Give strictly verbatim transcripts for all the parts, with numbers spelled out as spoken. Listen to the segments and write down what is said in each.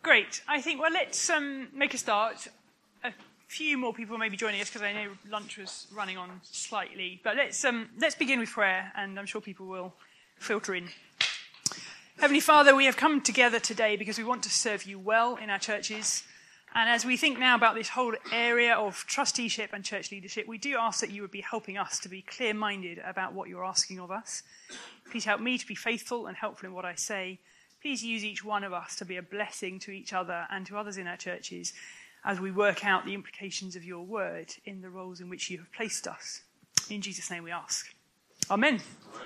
Great. I think, well, let's um, make a start. A few more people may be joining us because I know lunch was running on slightly. But let's um, let's begin with prayer, and I'm sure people will filter in. Heavenly Father, we have come together today because we want to serve you well in our churches. And as we think now about this whole area of trusteeship and church leadership, we do ask that you would be helping us to be clear-minded about what you're asking of us. Please help me to be faithful and helpful in what I say. Please use each one of us to be a blessing to each other and to others in our churches as we work out the implications of your word in the roles in which you have placed us. In Jesus' name we ask. Amen.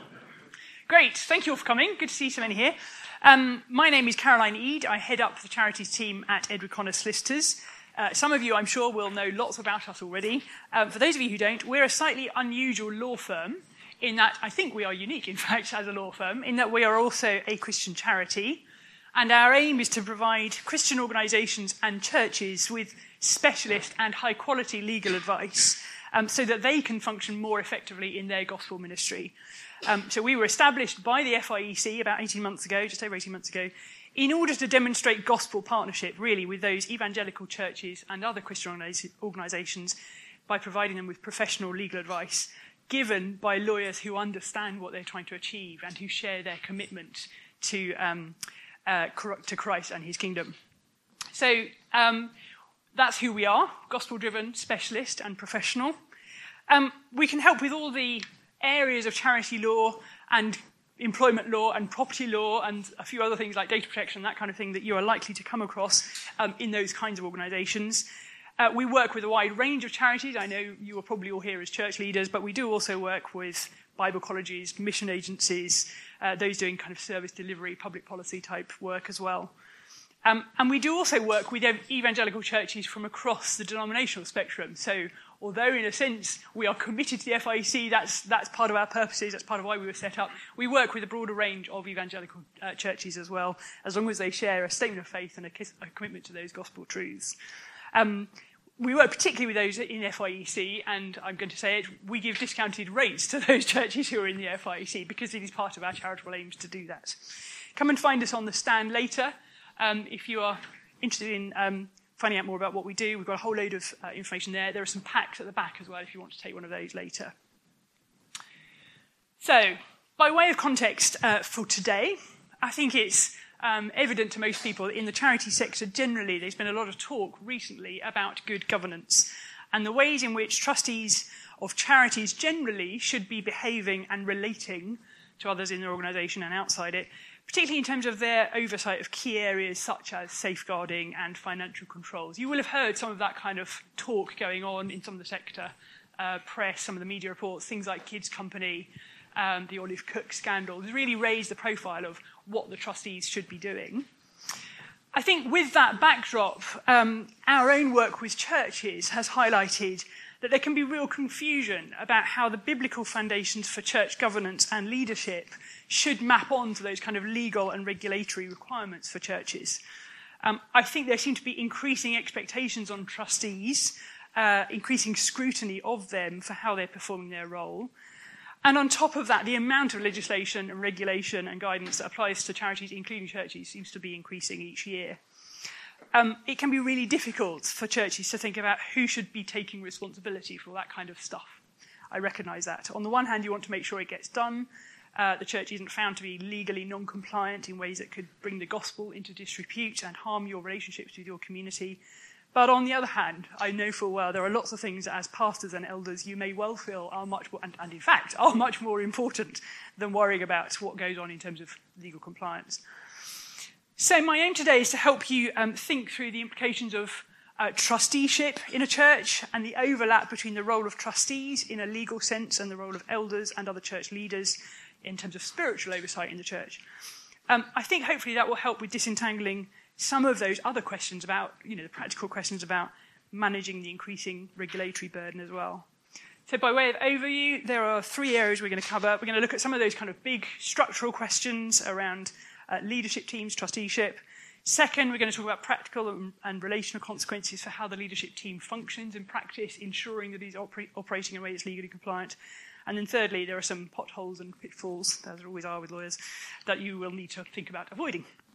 Great. Thank you all for coming. Good to see so many here. Um, my name is Caroline Eade. I head up the charities team at Edward Conner Solicitors. Uh, some of you, I'm sure, will know lots about us already. Um, for those of you who don't, we're a slightly unusual law firm in that I think we are unique, in fact, as a law firm, in that we are also a Christian charity. And our aim is to provide Christian organisations and churches with specialist and high-quality legal advice um, so that they can function more effectively in their gospel ministry. Um, so we were established by the F I E C about eighteen months ago, just over eighteen months ago, in order to demonstrate gospel partnership, really, with those evangelical churches and other Christian organisations by providing them with professional legal advice given by lawyers who understand what they're trying to achieve and who share their commitment to um, uh, to Christ and his kingdom. So um, that's who we are, gospel-driven, specialist and professional. Um, we can help with all the areas of charity law and employment law and property law and a few other things like data protection, that kind of thing that you are likely to come across um, in those kinds of organisations. Uh, we work with a wide range of charities. I know you are probably all here as church leaders, but we do also work with Bible colleges, mission agencies, uh, those doing kind of service delivery, public policy type work as well. Um, and we do also work with evangelical churches from across the denominational spectrum. So although in a sense we are committed to the F I E C, that's, that's part of our purposes, that's part of why we were set up, we work with a broader range of evangelical uh, churches as well, as long as they share a statement of faith and a, kiss, a commitment to those gospel truths. Um, we work particularly with those in F I E C, and I'm going to say it, we give discounted rates to those churches who are in the F I E C because it is part of our charitable aims to do that. Come and find us on the stand later um, if you are interested in um, finding out more about what we do. We've got a whole load of uh, information there. There are some packs at the back as well if you want to take one of those later. So, by way of context uh, for today, I think it's Um, evident to most people that in the charity sector generally there's been a lot of talk recently about good governance and the ways in which trustees of charities generally should be behaving and relating to others in their organisation and outside it, particularly in terms of their oversight of key areas such as safeguarding and financial controls. You will have heard some of that kind of talk going on in some of the sector, uh, press, some of the media reports, things like Kids Company, Um, the Olive Cook scandal, has really raised the profile of what the trustees should be doing. I think with that backdrop, um, our own work with churches has highlighted that there can be real confusion about how the biblical foundations for church governance and leadership should map on to those kind of legal and regulatory requirements for churches. Um, I think there seem to be increasing expectations on trustees, uh, increasing scrutiny of them for how they're performing their role. And on top of that, the amount of legislation and regulation and guidance that applies to charities, including churches, seems to be increasing each year. Um, it can be really difficult for churches to think about who should be taking responsibility for all that kind of stuff. I recognise that. On the one hand, you want to make sure it gets done. Uh, the church isn't found to be legally non-compliant in ways that could bring the gospel into disrepute and harm your relationships with your community. But on the other hand, I know full well there are lots of things that as pastors and elders you may well feel are much more, and, and in fact, are much more important than worrying about what goes on in terms of legal compliance. So my aim today is to help you um, think through the implications of uh, trusteeship in a church and the overlap between the role of trustees in a legal sense and the role of elders and other church leaders in terms of spiritual oversight in the church. Um, I think hopefully that will help with disentangling some of those other questions about, you know, the practical questions about managing the increasing regulatory burden as well. So by way of overview, there are three areas we're going to cover. We're going to look at some of those kind of big structural questions around uh, leadership teams, trusteeship. Second, we're going to talk about practical and, and relational consequences for how the leadership team functions in practice, ensuring that it's oper- operating in a way that's legally compliant. And then thirdly, there are some potholes and pitfalls, as there always are with lawyers, that you will need to think about avoiding.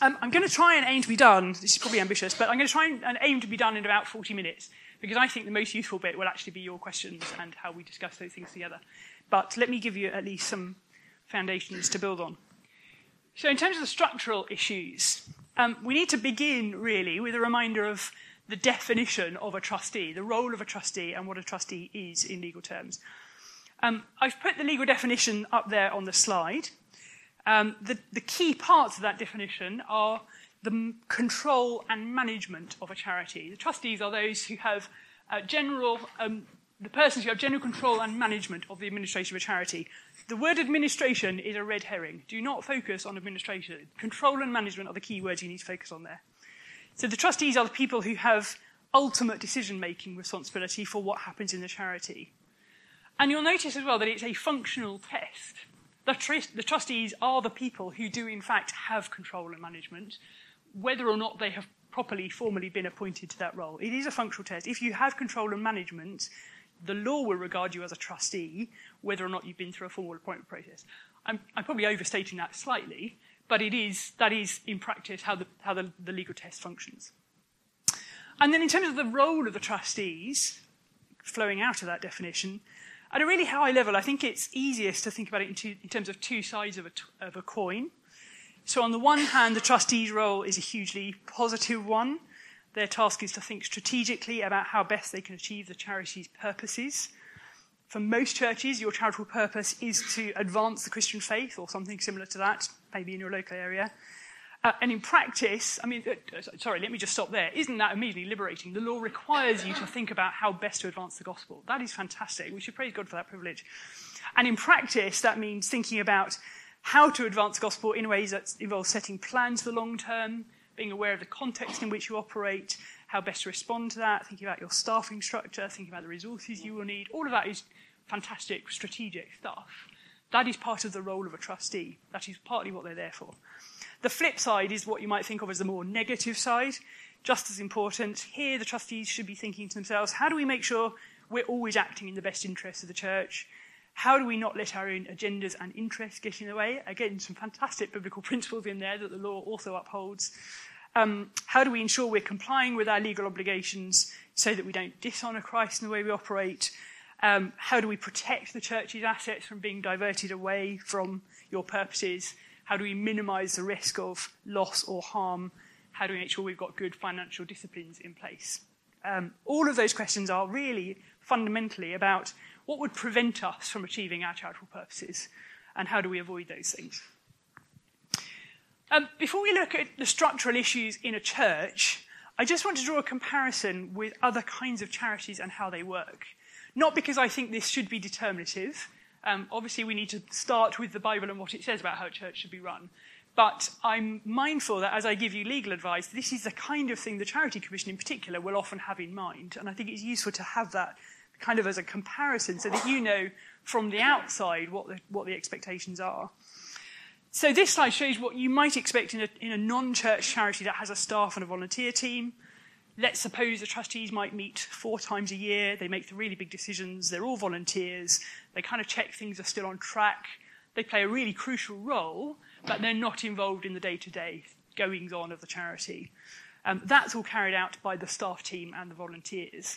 Um, I'm going to try and aim to be done, this is probably ambitious, but I'm going to try and, and aim to be done in about forty minutes, because I think the most useful bit will actually be your questions and how we discuss those things together. But let me give you at least some foundations to build on. So in terms of the structural issues, um, we need to begin, really, with a reminder of the definition of a trustee, the role of a trustee and what a trustee is in legal terms. Um, I've put the legal definition up there on the slide. Um, the, the key parts of that definition are the m- control and management of a charity. The trustees are those who have uh, general, um, the persons who have general control and management of the administration of a charity. The word administration is a red herring. Do not focus on administration. Control and management are the key words you need to focus on there. So the trustees are the people who have ultimate decision-making responsibility for what happens in the charity. And you'll notice as well that it's a functional test. The, tr- the trustees are the people who do, in fact, have control and management, whether or not they have properly, formally been appointed to that role. It is a functional test. If you have control and management, the law will regard you as a trustee, whether or not you've been through a formal appointment process. I'm, I'm probably overstating that slightly, but it is, that is, in practice, how, the, how the, the legal test functions. And then in terms of the role of the trustees, flowing out of that definition, at a really high level, I think it's easiest to think about it in, two, in terms of two sides of a, t- of a coin. So on the one hand, the trustee's role is a hugely positive one. Their task is to think strategically about how best they can achieve the charity's purposes. For most churches, your charitable purpose is to advance the Christian faith or something similar to that, maybe in your local area. Uh, and in practice, I mean, uh, sorry, let me just stop there. Isn't that immediately liberating? The law requires you to think about how best to advance the gospel. That is fantastic. We should praise God for that privilege. And in practice, that means thinking about how to advance the gospel in ways that involve setting plans for the long term, being aware of the context in which you operate, how best to respond to that, thinking about your staffing structure, thinking about the resources you will need. All of that is fantastic, strategic stuff. That is part of the role of a trustee. That is partly what they're there for. The flip side is what you might think of as the more negative side. Just as important, here the trustees should be thinking to themselves, how do we make sure we're always acting in the best interests of the church? How do we not let our own agendas and interests get in the way? Again, some fantastic biblical principles in there that the law also upholds. Um, how do we ensure we're complying with our legal obligations so that we don't dishonour Christ in the way we operate? Um, how do we protect the church's assets from being diverted away from your purposes? How do we minimise the risk of loss or harm? How do we make sure we've got good financial disciplines in place? Um, all of those questions are really fundamentally about what would prevent us from achieving our charitable purposes, and how do we avoid those things? Um, before we look at the structural issues in a church, I just want to draw a comparison with other kinds of charities and how they work. Not because I think this should be determinative. Um, obviously, we need to start with the Bible and what it says about how a church should be run. But I'm mindful that as I give you legal advice, this is the kind of thing the Charity Commission in particular will often have in mind. And I think it's useful to have that kind of as a comparison so that you know from the outside what the, what the expectations are. So this slide shows what you might expect in a, in a non-church charity that has a staff and a volunteer team. Let's suppose the trustees might meet four times a year. They make the really big decisions. They're all volunteers. They kind of check things are still on track. They play a really crucial role, but they're not involved in the day-to-day goings-on of the charity. Um, that's all carried out by the staff team and the volunteers.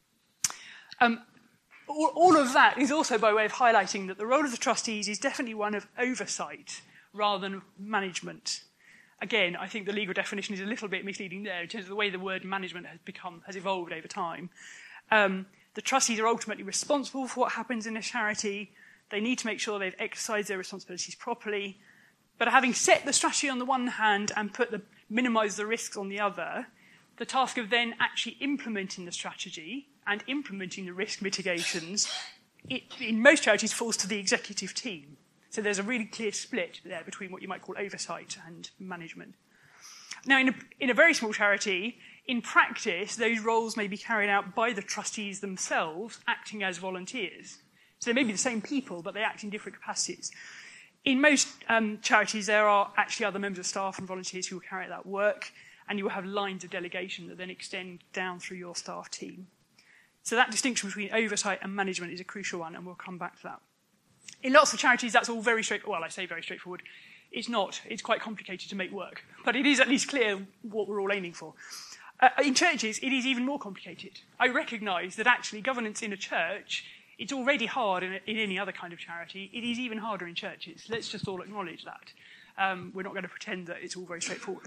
Um, all, all of that is also by way of highlighting that the role of the trustees is definitely one of oversight rather than management. Again, I think the legal definition is a little bit misleading there in terms of the way the word management has become, has evolved over time. Um, the trustees are ultimately responsible for what happens in a charity. They need to make sure they've exercised their responsibilities properly. But having set the strategy on the one hand and put the minimise the risks on the other, the task of then actually implementing the strategy and implementing the risk mitigations, it, in most charities, falls to the executive team. So there's a really clear split there between what you might call oversight and management. Now, in a, in a very small charity, in practice, those roles may be carried out by the trustees themselves, acting as volunteers. So they may be the same people, but they act in different capacities. In most um, charities, there are actually other members of staff and volunteers who will carry out that work, and you will have lines of delegation that then extend down through your staff team. So that distinction between oversight and management is a crucial one, and we'll come back to that. In lots of charities, that's all very straightforward. Well, I say very straightforward. It's not. It's quite complicated to make work. But it is at least clear what we're all aiming for. Uh, in churches, it is even more complicated. I recognise that actually governance in a church, it's already hard in, a, in any other kind of charity. It is even harder in churches. Let's just all acknowledge that. Um, we're not going to pretend that it's all very straightforward.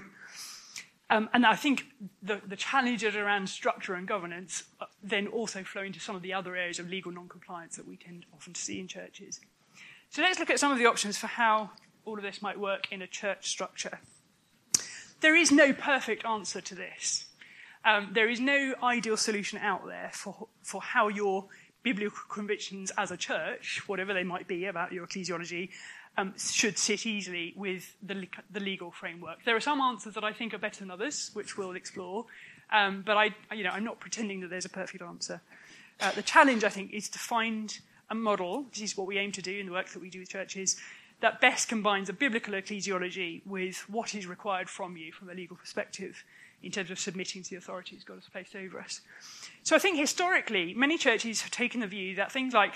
Um, and I think the, the challenges around structure and governance then also flow into some of the other areas of legal non-compliance that we tend often to see in churches. So let's look at some of the options for how all of this might work in a church structure. There is no perfect answer to this. Um, there is no ideal solution out there for, for how your biblical convictions as a church, whatever they might be about your ecclesiology, um, should sit easily with the, the legal framework. There are some answers that I think are better than others, which we'll explore, um, but I, you know, I'm not pretending that there's a perfect answer. Uh, the challenge, I think, is to find a model, this is what we aim to do in the work that we do with churches, that best combines a biblical ecclesiology with what is required from you from a legal perspective in terms of submitting to the authorities God has placed over us. So I think historically, many churches have taken the view that things like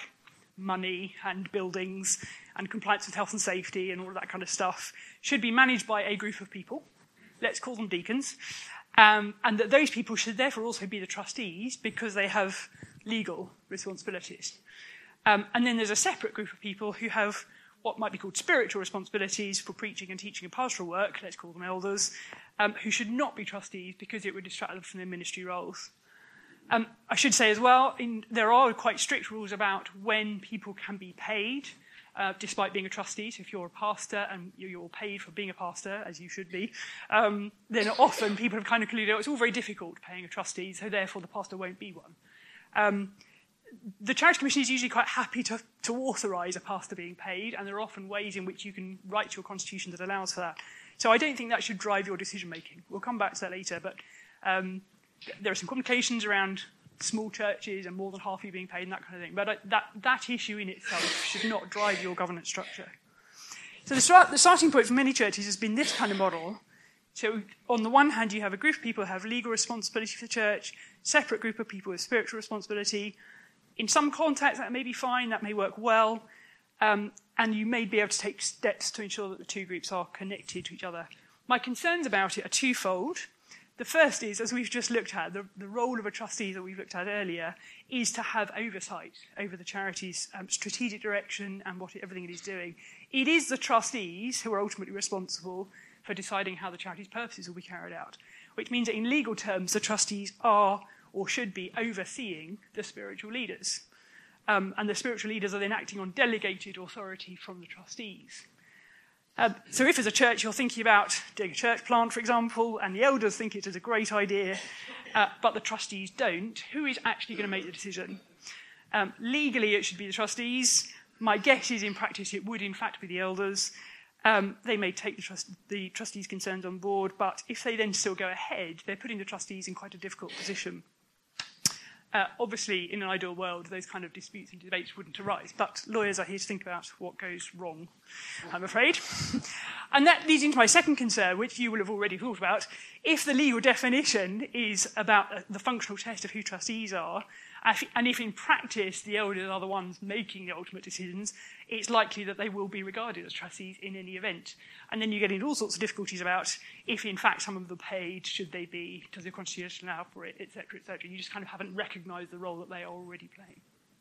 money and buildings and compliance with health and safety and all of that kind of stuff should be managed by a group of people, let's call them deacons, um, and that those people should therefore also be the trustees because they have legal responsibilities. Um, and then there's a separate group of people who have what might be called spiritual responsibilities for preaching and teaching and pastoral work, let's call them elders, um, who should not be trustees because it would distract them from their ministry roles. Um, I should say as well, in, there are quite strict rules about when people can be paid, uh, despite being a trustee. So if you're a pastor and you're paid for being a pastor, as you should be, um, then often people have kind of concluded, oh, it's all very difficult paying a trustee, so therefore the pastor won't be one. Um, the Charity Commission is usually quite happy to, to authorise a pastor being paid, and there are often ways in which you can write to your constitution that allows for that. So I don't think that should drive your decision-making. We'll come back to that later, but um, there are some complications around small churches and more than half of you being paid and that kind of thing. But uh, that, that issue in itself should not drive your governance structure. So the, start, the starting point for many churches has been this kind of model. So on the one hand, you have a group of people who have legal responsibility for the church, separate group of people with spiritual responsibility. In some contexts, that may be fine, that may work well, um, and you may be able to take steps to ensure that the two groups are connected to each other. My concerns about it are twofold. The first is, as we've just looked at, the, the role of a trustee that we've looked at earlier is to have oversight over the charity's um, strategic direction and what it, everything it is doing. It is the trustees who are ultimately responsible for deciding how the charity's purposes will be carried out, which means that in legal terms, the trustees are or should be overseeing the spiritual leaders. Um, and the spiritual leaders are then acting on delegated authority from the trustees. Um, so if as a church you're thinking about doing a church plant, for example, and the elders think it is a great idea, uh, but the trustees don't, who is actually going to make the decision? Um, legally, it should be the trustees. My guess is in practice it would in fact be the elders. Um, they may take the, trust, the trustees' concerns on board, but if they then still go ahead, they're putting the trustees in quite a difficult position. Uh, obviously, in an ideal world, those kind of disputes and debates wouldn't arise, but lawyers are here to think about what goes wrong, I'm afraid. And that leads into my second concern, which you will have already thought about. If the legal definition is about the functional test of who trustees are, and if in practice the elders are the ones making the ultimate decisions, it's likely that they will be regarded as trustees in any event. And then you get into all sorts of difficulties about if in fact some of them are paid, should they be, does the constitution allow for it, et cetera, et cetera. You just kind of haven't recognised the role that they are already playing.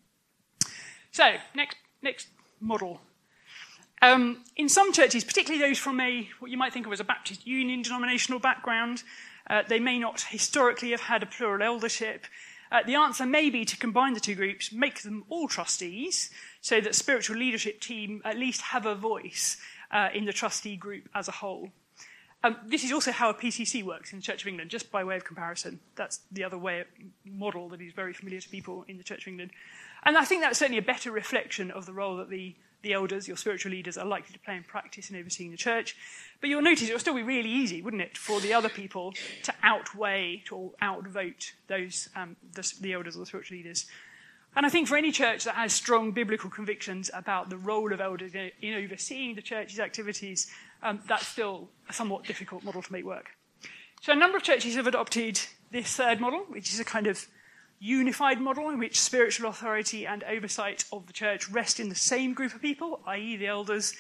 So, next, next model. Um, in some churches, particularly those from a what you might think of as a Baptist Union denominational background, uh, they may not historically have had a plural eldership. Uh, the answer may be to combine the two groups, make them all trustees, so that spiritual leadership team at least have a voice uh, in the trustee group as a whole. Um, this is also how a P C C works in the Church of England, just by way of comparison. That's the other way model that is very familiar to people in the Church of England. And I think that's certainly a better reflection of the role that the, the elders, your spiritual leaders, are likely to play in practice in overseeing the church. But you'll notice it will still be really easy, wouldn't it, for the other people to outweigh or outvote those um, the, the elders or the spiritual leaders. And I think for any church that has strong biblical convictions about the role of elders in, in overseeing the church's activities, um, that's still a somewhat difficult model to make work. So a number of churches have adopted this third model, which is a kind of unified model in which spiritual authority and oversight of the church rest in the same group of people, that is the elders,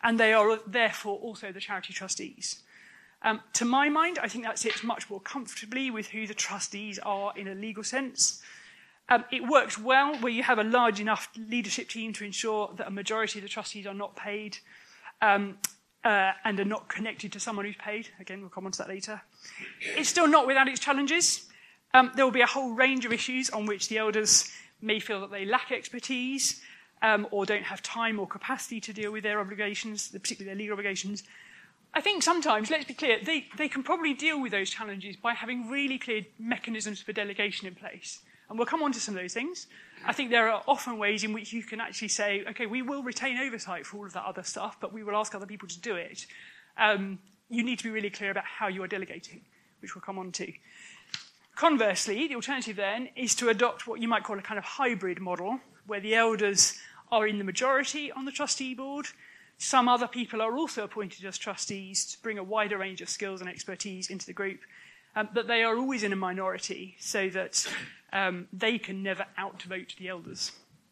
and they are therefore also the charity trustees. Um, to my mind, I think that sits much more comfortably with who the trustees are in a legal sense. Um, it works well where you have a large enough leadership team to ensure that a majority of the trustees are not paid um, uh, and are not connected to someone who's paid. Again, we'll come on to that later. It's still not without its challenges. Um, there will be a whole range of issues on which the elders may feel that they lack expertise um, or don't have time or capacity to deal with their obligations, particularly their legal obligations. I think sometimes, let's be clear, they, they can probably deal with those challenges by having really clear mechanisms for delegation in place. And we'll come on to some of those things. I think there are often ways in which you can actually say, okay, we will retain oversight for all of that other stuff, but we will ask other people to do it. Um, you need to be really clear about how you are delegating, which we'll come on to. Conversely, the alternative then is to adopt what you might call a kind of hybrid model, where the elders are in the majority on the trustee board. Some other people are also appointed as trustees to bring a wider range of skills and expertise into the group, um, but they are always in a minority so that um, they can never outvote the elders.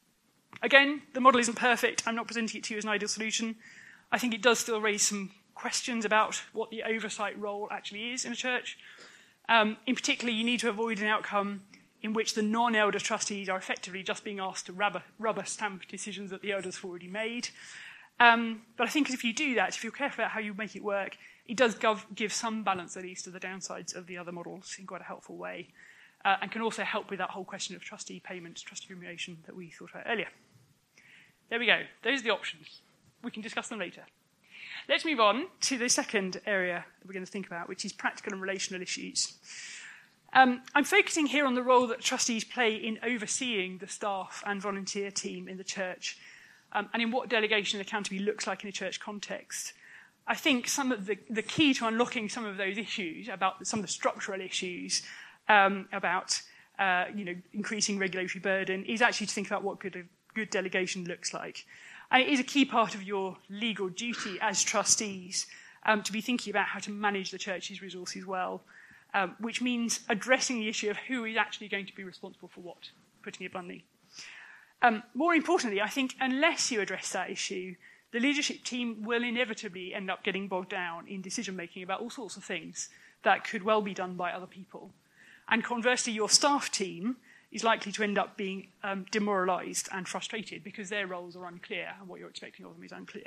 Again, the model isn't perfect. I'm not presenting it to you as an ideal solution. I think it does still raise some questions about what the oversight role actually is in a church. Um, in particular, you need to avoid an outcome in which the non-elder trustees are effectively just being asked to rubber, rubber stamp decisions that the elders have already made. Um, but I think if you do that, if you're careful about how you make it work, it does gov- give some balance, at least, to the downsides of the other models in quite a helpful way, uh, and can also help with that whole question of trustee payments, trustee remuneration that we thought about earlier. There we go. Those are the options. We can discuss them later. Let's move on to the second area that we're going to think about, which is practical and relational issues. Um, I'm focusing here on the role that trustees play in overseeing the staff and volunteer team in the church, um, and in what delegation and accountability looks like in a church context. I think some of the, the key to unlocking some of those issues, about some of the structural issues, um, about uh, you know, increasing regulatory burden, is actually to think about what good, good delegation looks like. And it is a key part of your legal duty as trustees um, to be thinking about how to manage the church's resources well, um, which means addressing the issue of who is actually going to be responsible for what, putting it bluntly. Um, more importantly, I think unless you address that issue, the leadership team will inevitably end up getting bogged down in decision-making about all sorts of things that could well be done by other people. And conversely, your staff team is likely to end up being um, demoralised and frustrated because their roles are unclear and what you're expecting of them is unclear.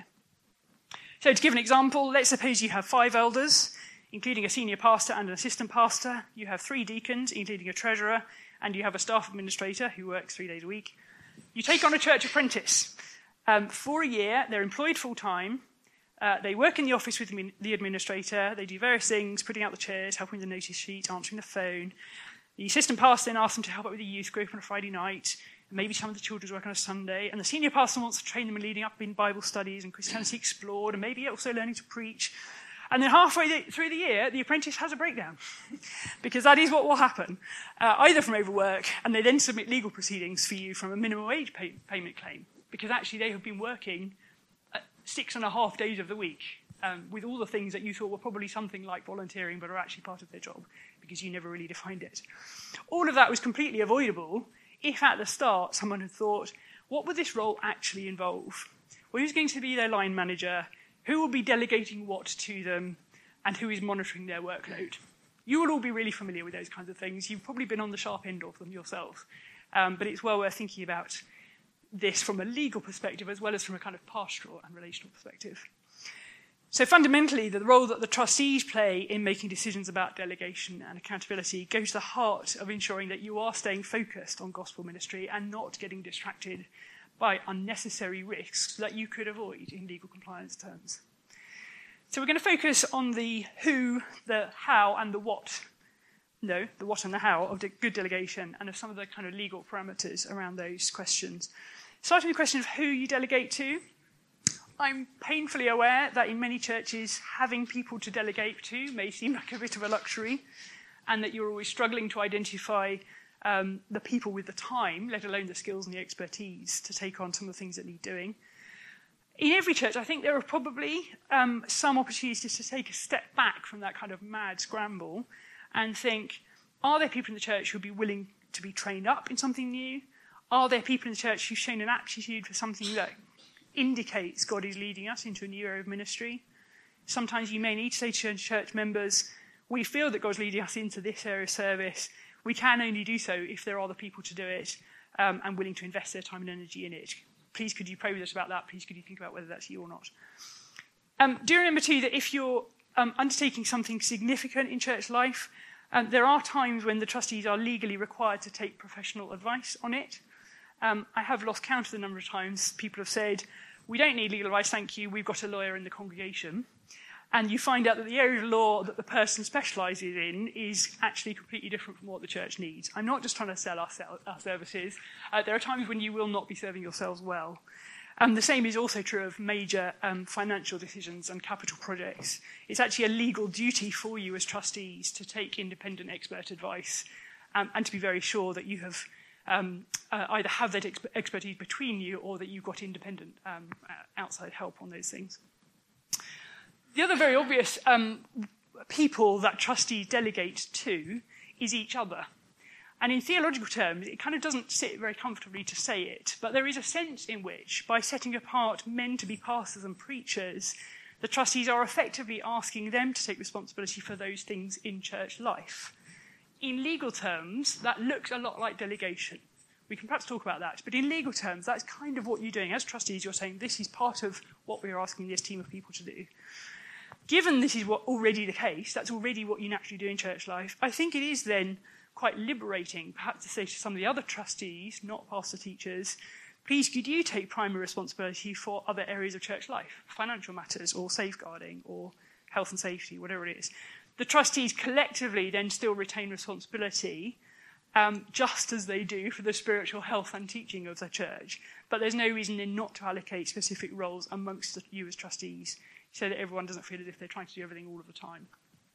So to give an example, let's suppose you have five elders, including a senior pastor and an assistant pastor. You have three deacons, including a treasurer, and you have a staff administrator who works three days a week. You take on a church apprentice. Um, for a year, they're employed full-time. Uh, they work in the office with the administrator. They do various things, putting out the chairs, helping with the notice sheet, answering the phone. The assistant pastor then asks them to help out with the youth group on a Friday night. Maybe some of the children's work on a Sunday. And the senior pastor wants to train them in leading up in Bible studies and Christianity Explored, and maybe also learning to preach. And then halfway through the year, the apprentice has a breakdown, because that is what will happen, uh, either from overwork, and they then submit legal proceedings for you from a minimum wage pay- payment claim, because actually they have been working uh, six and a half days of the week um, with all the things that you thought were probably something like volunteering, but are actually part of their job, because you never really defined it. All of that was completely avoidable if at the start someone had thought, what would this role actually involve? Well, who's going to be their line manager? Who will be delegating what to them, and who is monitoring their workload? You will all be really familiar with those kinds of things. You've probably been on the sharp end of them yourself. Um, but it's well worth thinking about this from a legal perspective as well as from a kind of pastoral and relational perspective. So fundamentally, the role that the trustees play in making decisions about delegation and accountability goes to the heart of ensuring that you are staying focused on gospel ministry and not getting distracted by unnecessary risks that you could avoid in legal compliance terms. So we're going to focus on the who, the how, and the what. No, the what and the how of de- good delegation, and of some of the kind of legal parameters around those questions. Starting with the question of who you delegate to, I'm painfully aware that in many churches, having people to delegate to may seem like a bit of a luxury, and that you're always struggling to identify Um, the people with the time, let alone the skills and the expertise, to take on some of the things that need doing. In every church, I think there are probably um, some opportunities to take a step back from that kind of mad scramble and think, are there people in the church who would be willing to be trained up in something new? Are there people in the church who've shown an aptitude for something that indicates God is leading us into a new area of ministry. Sometimes you may need to say to church members, we feel that God's leading us into this area of service. We can only do so if there are the people to do it um, and willing to invest their time and energy in it. Please could you pray with us about that? Please could you think about whether that's you or not? Um, do remember too that if you're um, undertaking something significant in church life, um, there are times when the trustees are legally required to take professional advice on it. Um, I have lost count of the number of times people have said, we don't need legal advice, thank you, we've got a lawyer in the congregation. And you find out that the area of law that the person specialises in is actually completely different from what the church needs. I'm not just trying to sell our, our services. Uh, there are times when you will not be serving yourselves well. And the same is also true of major um, financial decisions and capital projects. It's actually a legal duty for you as trustees to take independent expert advice um, and to be very sure that you have um, uh, either have that exp- expertise between you or that you've got independent um, outside help on those things. The other very obvious um, people that trustees delegate to is each other. And in theological terms, it kind of doesn't sit very comfortably to say it, but there is a sense in which, by setting apart men to be pastors and preachers, the trustees are effectively asking them to take responsibility for those things in church life. In legal terms, that looks a lot like delegation. We can perhaps talk about that, but in legal terms, that's kind of what you're doing. As trustees, you're saying this is part of what we're asking this team of people to do. Given this is what already the case, that's already what you naturally do in church life, I think it is then quite liberating, perhaps to say to some of the other trustees, not pastor teachers, please could you take primary responsibility for other areas of church life, financial matters or safeguarding or health and safety, whatever it is. The trustees collectively then still retain responsibility, um, just as they do for the spiritual health and teaching of the church, but there's no reason then not to allocate specific roles amongst you as trustees, so that everyone doesn't feel as if they're trying to do everything all of the time.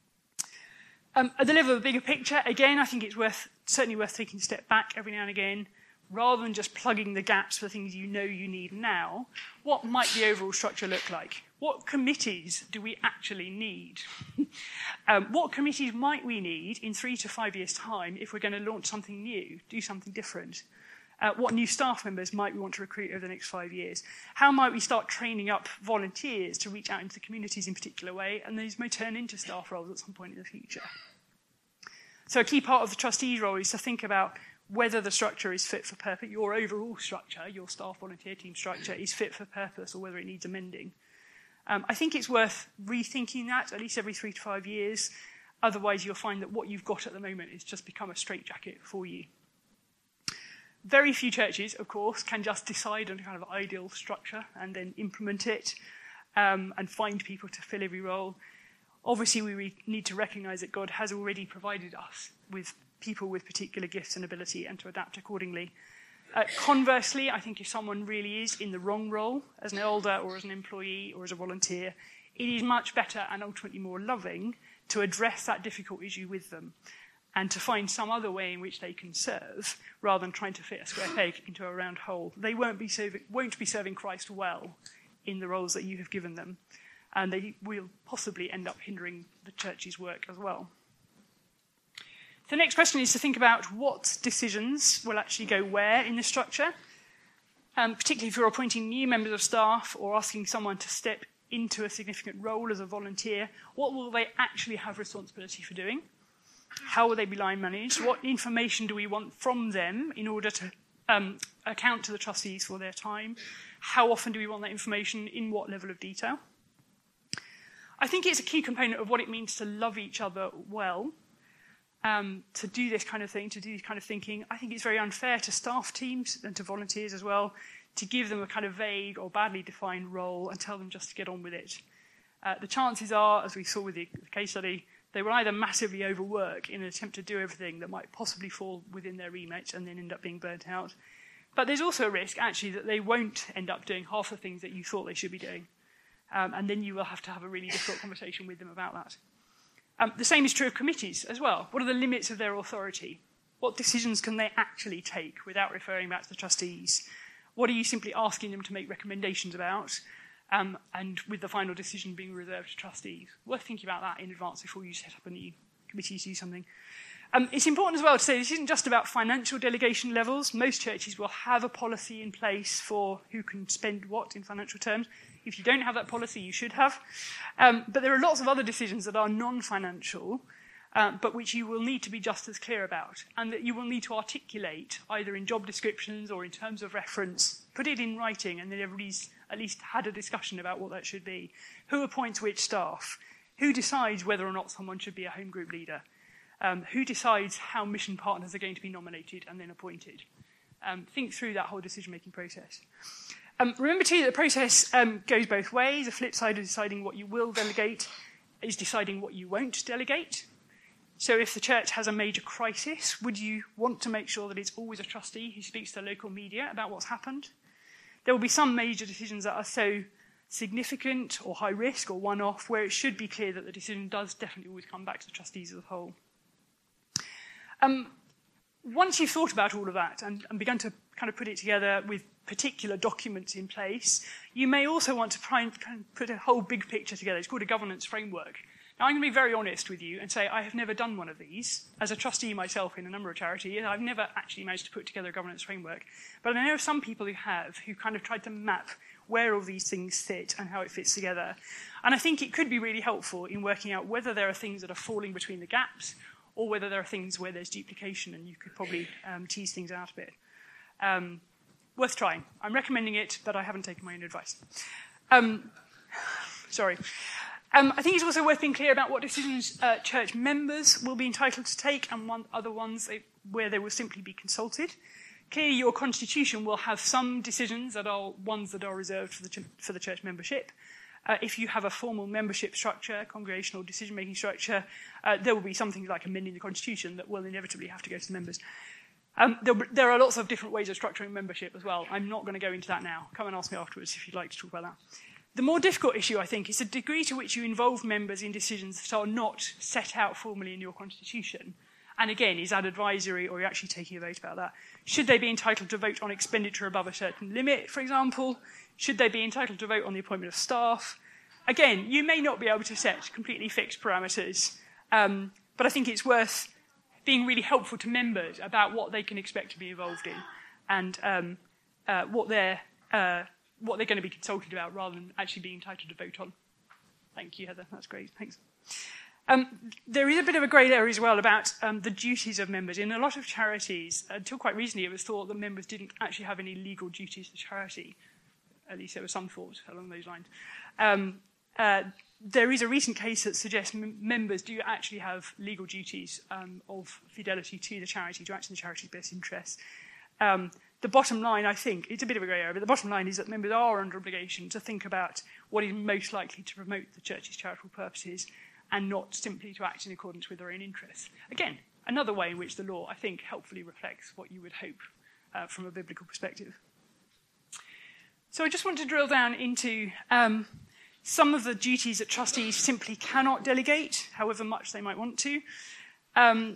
Um, at the level of the bigger picture, again, I think it's worth certainly worth taking a step back every now and again, rather than just plugging the gaps for things you know you need now. What might the overall structure look like? What committees do we actually need? um, what committees might we need in three to five years' time if we're going to launch something new, do something different? Uh, what new staff members might we want to recruit over the next five years? How might we start training up volunteers to reach out into the communities in a particular way, and these may turn into staff roles at some point in the future? So a key part of the trustee's role is to think about whether the structure is fit for purpose, your overall structure, your staff volunteer team structure is fit for purpose, or whether it needs amending. Um, I think it's worth rethinking that at least every three to five years. Otherwise, you'll find that what you've got at the moment is just become a straitjacket for you. Very few churches, of course, can just decide on a kind of ideal structure and then implement it um, and find people to fill every role. Obviously, we re- need to recognise that God has already provided us with people with particular gifts and ability and to adapt accordingly. Uh, conversely, I think if someone really is in the wrong role, as an elder or as an employee or as a volunteer, it is much better and ultimately more loving to address that difficult issue with them and to find some other way in which they can serve, rather than trying to fit a square peg into a round hole. They won't be serving, won't be serving Christ well in the roles that you have given them, and they will possibly end up hindering the church's work as well. The next question is to think about what decisions will actually go where in the structure, um, particularly if you're appointing new members of staff or asking someone to step into a significant role as a volunteer. What will they actually have responsibility for doing? How will they be line managed? What information do we want from them in order to um, account to the trustees for their time? How often do we want that information? In what level of detail? I think it's a key component of what it means to love each other well, um, to do this kind of thing, to do this kind of thinking. I think it's very unfair to staff teams and to volunteers as well to give them a kind of vague or badly defined role and tell them just to get on with it. Uh, the chances are, as we saw with the case study, they will either massively overwork in an attempt to do everything that might possibly fall within their remit and then end up being burnt out. But there's also a risk, actually, that they won't end up doing half the things that you thought they should be doing. Um, and then you will have to have a really difficult conversation with them about that. Um, the same is true of committees as well. What are the limits of their authority? What decisions can they actually take without referring back to the trustees? What are you simply asking them to make recommendations about? Um, and with the final decision being reserved to trustees. Worth thinking about that in advance before you set up a new committee to do something. Um, it's important as well to say this isn't just about financial delegation levels. Most churches will have a policy in place for who can spend what in financial terms. If you don't have that policy, you should have. Um, but there are lots of other decisions that are non-financial, uh, but which you will need to be just as clear about, and that you will need to articulate either in job descriptions or in terms of reference, put it in writing, and then everybody's at least had a discussion about what that should be. Who appoints which staff? Who decides whether or not someone should be a home group leader? Um, who decides how mission partners are going to be nominated and then appointed? Um, think through that whole decision-making process. Um, remember, too, that the process um, goes both ways. The flip side of deciding what you will delegate is deciding what you won't delegate. So if the church has a major crisis, would you want to make sure that it's always a trustee who speaks to the local media about what's happened? There will be some major decisions that are so significant or high risk or one-off where it should be clear that the decision does definitely always come back to the trustees as a whole. Um, once you've thought about all of that and, and begun to kind of put it together with particular documents in place, you may also want to try and kind of put a whole big picture together. It's called a governance framework. Now, I'm going to be very honest with you and say I have never done one of these. As a trustee myself in a number of charities, I've never actually managed to put together a governance framework. But I know of some people who have, who kind of tried to map where all these things sit and how it fits together. And I think it could be really helpful in working out whether there are things that are falling between the gaps or whether there are things where there's duplication and you could probably um, tease things out a bit. Um, worth trying. I'm recommending it, but I haven't taken my own advice. Um, sorry. Um, I think it's also worth being clear about what decisions uh, church members will be entitled to take and one, other ones they, where they will simply be consulted. Clearly, your constitution will have some decisions that are ones that are reserved for the, ch- for the church membership. Uh, if you have a formal membership structure, congregational decision-making structure, uh, there will be something like amending the constitution that will inevitably have to go to the members. Um, there, there are lots of different ways of structuring membership as well. I'm not going to go into that now. Come and ask me afterwards if you'd like to talk about that. The more difficult issue, I think, is the degree to which you involve members in decisions that are not set out formally in your constitution. And again, is that advisory or are you actually taking a vote about that? Should they be entitled to vote on expenditure above a certain limit, for example? Should they be entitled to vote on the appointment of staff? Again, you may not be able to set completely fixed parameters, um, but I think it's worth being really helpful to members about what they can expect to be involved in and um, uh, what they're uh, what they're going to be consulted about rather than actually being entitled to vote on. Thank you, Heather. That's great. Thanks. Um, there is a bit of a grey area as well about um, the duties of members. In a lot of charities, until quite recently, it was thought that members didn't actually have any legal duties to charity. At least there was some thought along those lines. Um, uh, there is a recent case that suggests m- members do actually have legal duties um, of fidelity to the charity, to act in the charity's best interests. Um, the bottom line, I think, it's a bit of a grey area, but the bottom line is that members are under obligation to think about what is most likely to promote the church's charitable purposes and not simply to act in accordance with their own interests. Again, another way in which the law, I think, helpfully reflects what you would hope uh, from a biblical perspective. So I just want to drill down into um, some of the duties that trustees simply cannot delegate, however much they might want to. Um,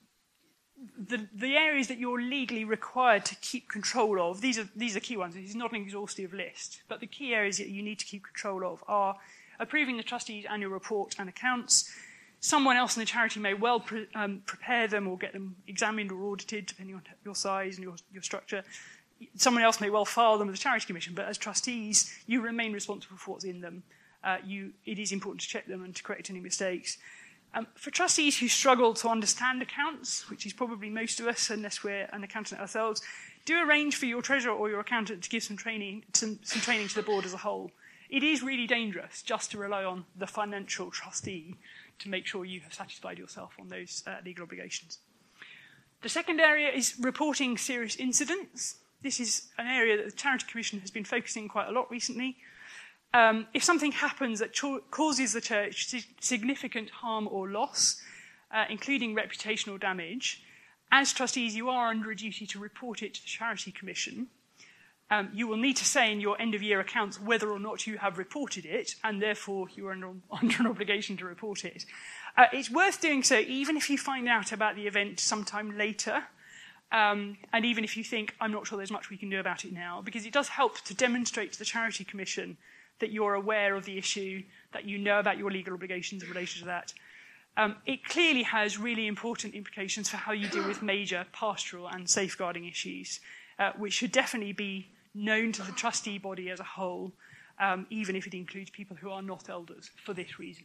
the, the areas that you're legally required to keep control of, these are, these are key ones. This is not an exhaustive list, but the key areas that you need to keep control of are approving the trustee's annual report and accounts. Someone else in the charity may well pre- um, prepare them or get them examined or audited, depending on your size and your, your structure. Someone else may well file them with the Charity Commission, but as trustees, you remain responsible for what's in them. Uh, you, it is important to check them and to correct any mistakes. Um, for trustees who struggle to understand accounts, which is probably most of us, unless we're an accountant ourselves, do arrange for your treasurer or your accountant to give some training, some, some training to the board as a whole. It is really dangerous just to rely on the financial trustee to make sure you have satisfied yourself on those uh, legal obligations. The second area is reporting serious incidents. This is an area that the Charity Commission has been focusing quite a lot recently. Um, if something happens that cho- causes the church significant harm or loss, uh, including reputational damage, as trustees you are under a duty to report it to the Charity Commission. Um, you will need to say in your end-of-year accounts whether or not you have reported it, and therefore you are under, under an obligation to report it. Uh, it's worth doing so even if you find out about the event sometime later, um, and even if you think, I'm not sure there's much we can do about it now, because it does help to demonstrate to the Charity Commission that you're aware of the issue, that you know about your legal obligations in relation to that. um, it clearly has really important implications for how you deal with major pastoral and safeguarding issues, uh, which should definitely be known to the trustee body as a whole, um, even if it includes people who are not elders, for this reason.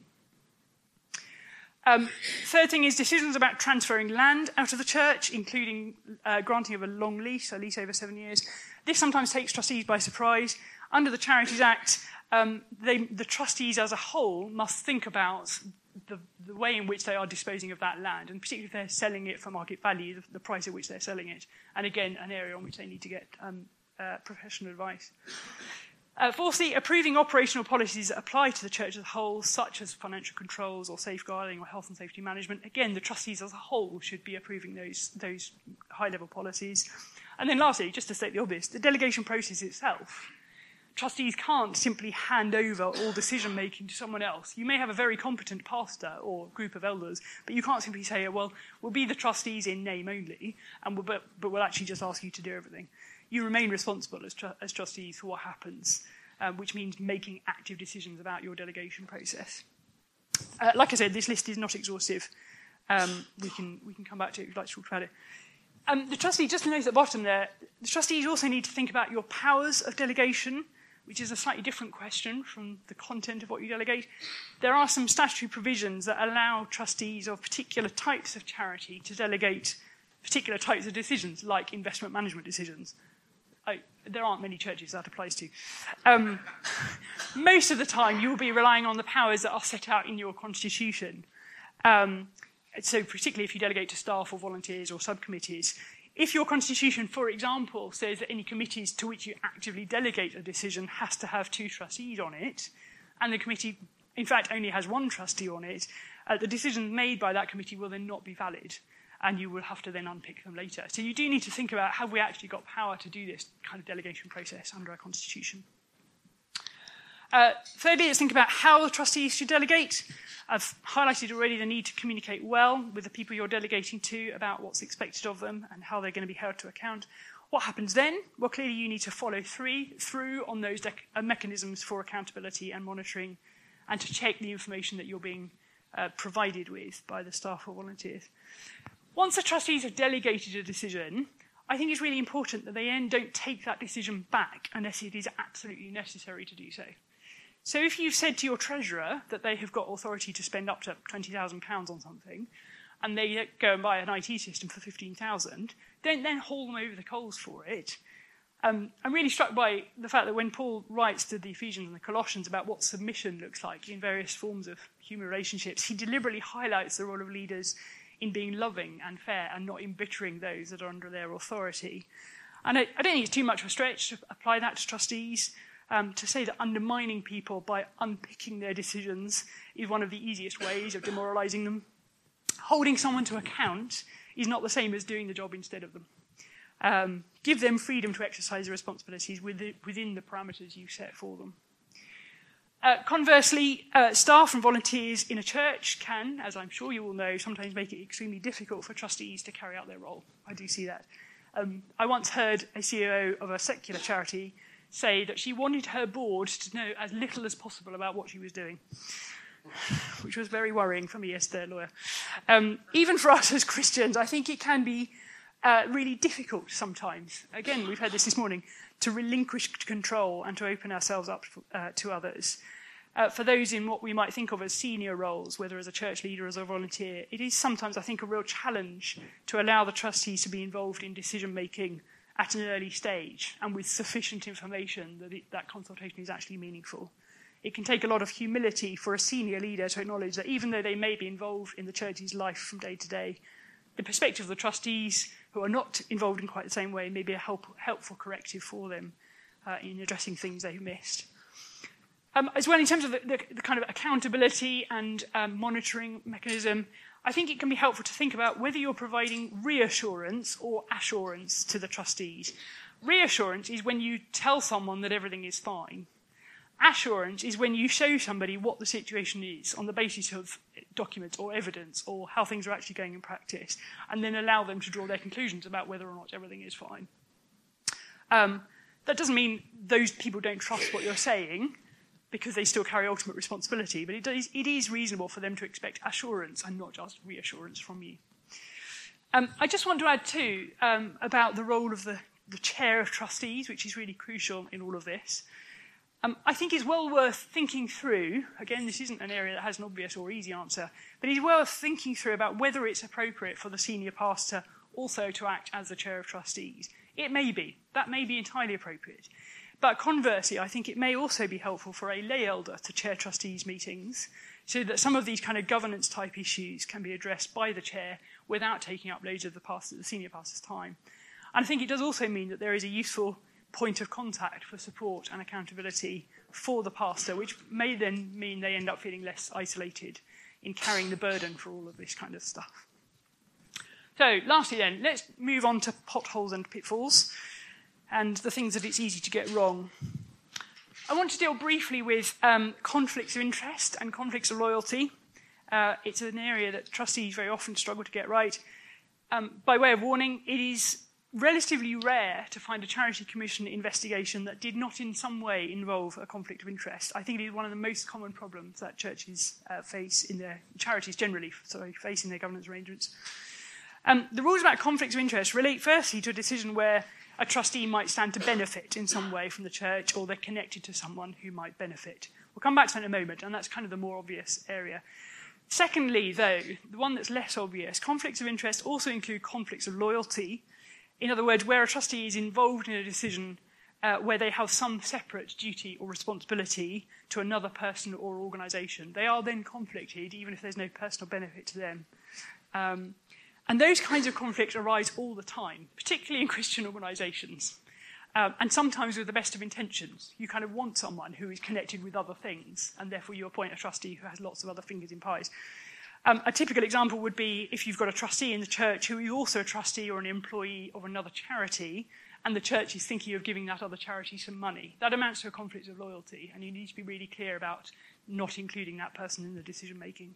Um, third thing is decisions about transferring land out of the church, including uh, granting of a long lease, a lease over seven years. This sometimes takes trustees by surprise. Under the Charities Act, um, they, the trustees as a whole must think about the, the way in which they are disposing of that land, and particularly if they're selling it for market value, the, the price at which they're selling it. And again, an area on which they need to get um, uh, professional advice. Uh, fourthly, approving operational policies that apply to the church as a whole, such as financial controls or safeguarding or health and safety management. Again, the trustees as a whole should be approving those, those high-level policies. And then lastly, just to state the obvious, the delegation process itself. Trustees can't simply hand over all decision-making to someone else. You may have a very competent pastor or group of elders, but you can't simply say, well, we'll be the trustees in name only, and we'll, but, but we'll actually just ask you to do everything. You remain responsible as, tr- as trustees for what happens, um, which means making active decisions about your delegation process. Uh, like I said, this list is not exhaustive. Um, we can we can come back to it if you'd like to talk about it. Um, the trustee, just to note at the bottom there, the trustees also need to think about your powers of delegation, which is a slightly different question from the content of what you delegate. There are some statutory provisions that allow trustees of particular types of charity to delegate particular types of decisions, like investment management decisions. I, there aren't many churches that applies to. Um, most of the time, you will be relying on the powers that are set out in your constitution. Um, so particularly if you delegate to staff or volunteers or subcommittees. If your constitution, for example, says that any committees to which you actively delegate a decision has to have two trustees on it, and the committee, in fact, only has one trustee on it, uh, the decisions made by that committee will then not be valid, and you will have to then unpick them later. So you do need to think about, have we actually got power to do this kind of delegation process under our constitution? Uh, thirdly, let's think about how the trustees should delegate. I've highlighted already the need to communicate well with the people you're delegating to about what's expected of them and how they're going to be held to account. What happens then? Well, clearly you need to follow through, through on those dec- uh, mechanisms for accountability and monitoring, and to check the information that you're being uh, provided with by the staff or volunteers. Once the trustees have delegated a decision, I think it's really important that they then don't take that decision back unless it is absolutely necessary to do so. So if you've said to your treasurer that they have got authority to spend up to twenty thousand pounds on something, and they go and buy an I T system for fifteen thousand pounds, don't then haul them over the coals for it. Um, I'm really struck by the fact that when Paul writes to the Ephesians and the Colossians about what submission looks like in various forms of human relationships, he deliberately highlights the role of leaders in being loving and fair and not embittering those that are under their authority. And I, I don't think it's too much of a stretch to apply that to trustees, um, to say that undermining people by unpicking their decisions is one of the easiest ways of demoralising them. Holding someone to account is not the same as doing the job instead of them. Um, give them freedom to exercise their responsibilities within, within the parameters you set for them. Uh, conversely, uh, staff and volunteers in a church can, as I'm sure you all know, sometimes make it extremely difficult for trustees to carry out their role. I do see that. Um, I once heard a C E O of a secular charity say that she wanted her board to know as little as possible about what she was doing, which was very worrying for me as the lawyer. Um, even for us as Christians, I think it can be uh, really difficult sometimes. Again, we've heard this this morning, to relinquish control and to open ourselves up uh, to others. Uh, for those in what we might think of as senior roles, whether as a church leader or as a volunteer, it is sometimes, I think, a real challenge to allow the trustees to be involved in decision-making at an early stage and with sufficient information that it, that consultation is actually meaningful. It can take a lot of humility for a senior leader to acknowledge that even though they may be involved in the church's life from day to day, the perspective of the trustees who are not involved in quite the same way may be a help, helpful corrective for them uh, in addressing things they've missed. Um, as well, in terms of the, the, the kind of accountability and um, monitoring mechanism, I think it can be helpful to think about whether you're providing reassurance or assurance to the trustees. Reassurance is when you tell someone that everything is fine. Assurance is when you show somebody what the situation is on the basis of documents or evidence or how things are actually going in practice, and then allow them to draw their conclusions about whether or not everything is fine. Um, that doesn't mean those people don't trust what you're saying. because they still carry ultimate responsibility, but it is, it is reasonable for them to expect assurance and not just reassurance from you. Um, I just want to add too um, about the role of the, the chair of trustees, which is really crucial in all of this. Um, I think it's well worth thinking through, again, this isn't an area that has an obvious or easy answer, but it's worth thinking through about whether it's appropriate for the senior pastor also to act as the chair of trustees. It may be. That may be entirely appropriate. But conversely, I think it may also be helpful for a lay elder to chair trustees' meetings so that some of these kind of governance-type issues can be addressed by the chair without taking up loads of the, pastor, the senior pastor's time. And I think it does also mean that there is a useful point of contact for support and accountability for the pastor, which may then mean they end up feeling less isolated in carrying the burden for all of this kind of stuff. So, lastly then, let's move on to potholes and pitfalls and the things that it's easy to get wrong. I want to deal briefly with um, conflicts of interest and conflicts of loyalty. Uh, it's an area that trustees very often struggle to get right. Um, by way of warning, it is relatively rare to find a Charity Commission investigation that did not in some way involve a conflict of interest. I think it is one of the most common problems that churches uh, face in their, charities generally, sorry, face in their governance arrangements. Um, the rules about conflicts of interest relate firstly to a decision where a trustee might stand to benefit in some way from the church, or they're connected to someone who might benefit. We'll come back to that in a moment, and that's kind of the more obvious area. Secondly, though, the one that's less obvious, conflicts of interest also include conflicts of loyalty. In other words, where a trustee is involved in a decision uh, where they have some separate duty or responsibility to another person or organisation. They are then conflicted, even if there's no personal benefit to them. Um, And those kinds of conflicts arise all the time, particularly in Christian organisations, um, and sometimes with the best of intentions. You kind of want someone who is connected with other things, and therefore you appoint a trustee who has lots of other fingers in pies. Um, a typical example would be if you've got a trustee in the church who is also a trustee or an employee of another charity, and the church is thinking of giving that other charity some money. That amounts to a conflict of loyalty, and you need to be really clear about not including that person in the decision-making.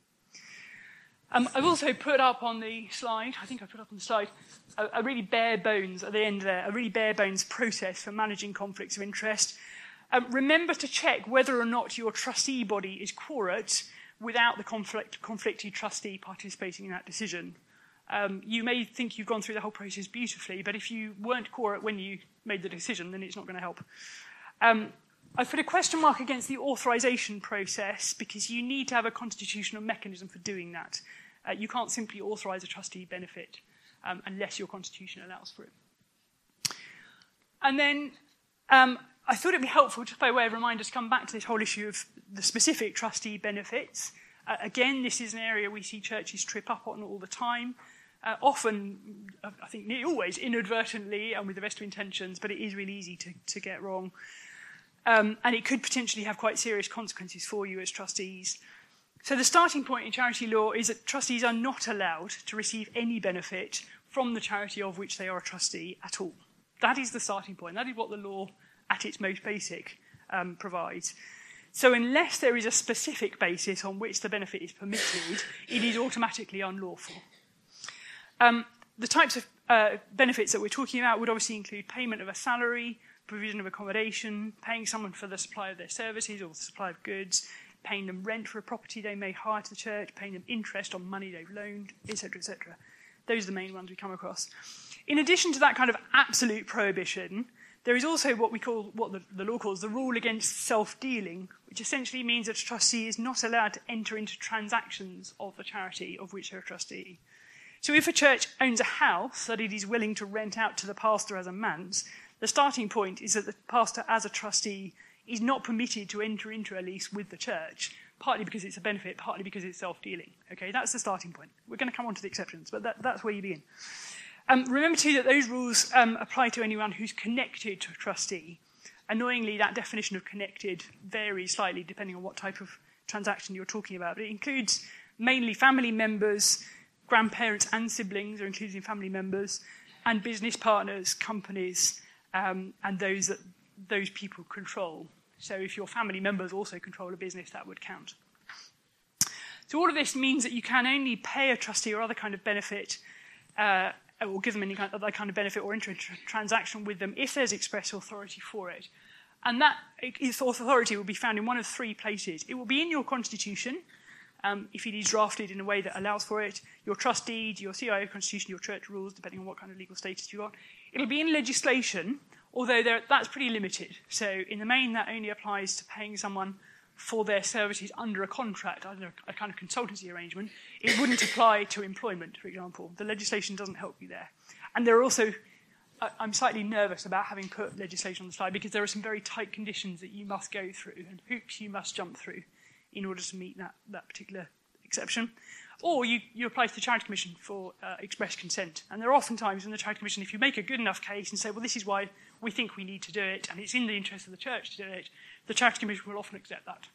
Um, I've also put up on the slide, I think I put up on the slide, a, a really bare bones, at the end there, a really bare bones process for managing conflicts of interest. Um, remember to check whether or not your trustee body is quorate without the conflict, conflicted trustee participating in that decision. Um, you may think you've gone through the whole process beautifully, but if you weren't quorate when you made the decision, then it's not going to help. Um, I've put a question mark against the authorisation process because you need to have a constitutional mechanism for doing that. Uh, you can't simply authorise a trustee benefit um, unless your constitution allows for it. And then um, I thought it would be helpful, just by way of reminder, to come back to this whole issue of the specific trustee benefits. Uh, again, this is an area we see churches trip up on all the time. Uh, often, I think nearly always, inadvertently and with the best of intentions, but it is really easy to, to get wrong. Um, and it could potentially have quite serious consequences for you as trustees. So the starting point in charity law is that trustees are not allowed to receive any benefit from the charity of which they are a trustee at all. That is the starting point. That is what the law, at its most basic, um, provides. So unless there is a specific basis on which the benefit is permitted, it is automatically unlawful. Um, the types of uh, benefits that we're talking about would obviously include payment of a salary, provision of accommodation, paying someone for the supply of their services or the supply of goods, paying them rent for a property they may hire to the church, paying them interest on money they've loaned, et cetera, et cetera. Those are the main ones we come across. In addition to that kind of absolute prohibition, there is also what we call, what the, the law calls the rule against self-dealing, which essentially means that a trustee is not allowed to enter into transactions of the charity of which they're a trustee. So if a church owns a house that it is willing to rent out to the pastor as a manse, the starting point is that the pastor, as a trustee, is not permitted to enter into a lease with the church, partly because it's a benefit, partly because it's self-dealing. Okay, that's the starting point. We're going to come on to the exceptions, but that, that's where you begin. Um, remember, too, that those rules um, apply to anyone who's connected to a trustee. Annoyingly, that definition of connected varies slightly depending on what type of transaction you're talking about. But it includes mainly family members, grandparents and siblings are included in family members, and business partners, companies, Um, and those that those people control. So if your family members also control a business, that would count. So all of this means that you can only pay a trustee or other kind of benefit, uh, or give them any kind of, other kind of benefit or enter into a transaction with them if there's express authority for it. And that authority will be found in one of three places. It will be in your constitution, um, if it is drafted in a way that allows for it, your trust deed, your C I O constitution, your church rules, depending on what kind of legal status you've got. It'll be in legislation, although that's pretty limited. So in the main, that only applies to paying someone for their services under a contract, under a kind of consultancy arrangement. It wouldn't apply to employment, for example. The legislation doesn't help you there. And there are also, I'm slightly nervous about having put legislation on the slide because there are some very tight conditions that you must go through and hoops you must jump through in order to meet that, that particular exception. Or you, you apply to the Charity Commission for uh, express consent. And there are often times in the Charity Commission, if you make a good enough case and say, well, this is why we think we need to do it, and it's in the interest of the church to do it, the Charity Commission will often accept that.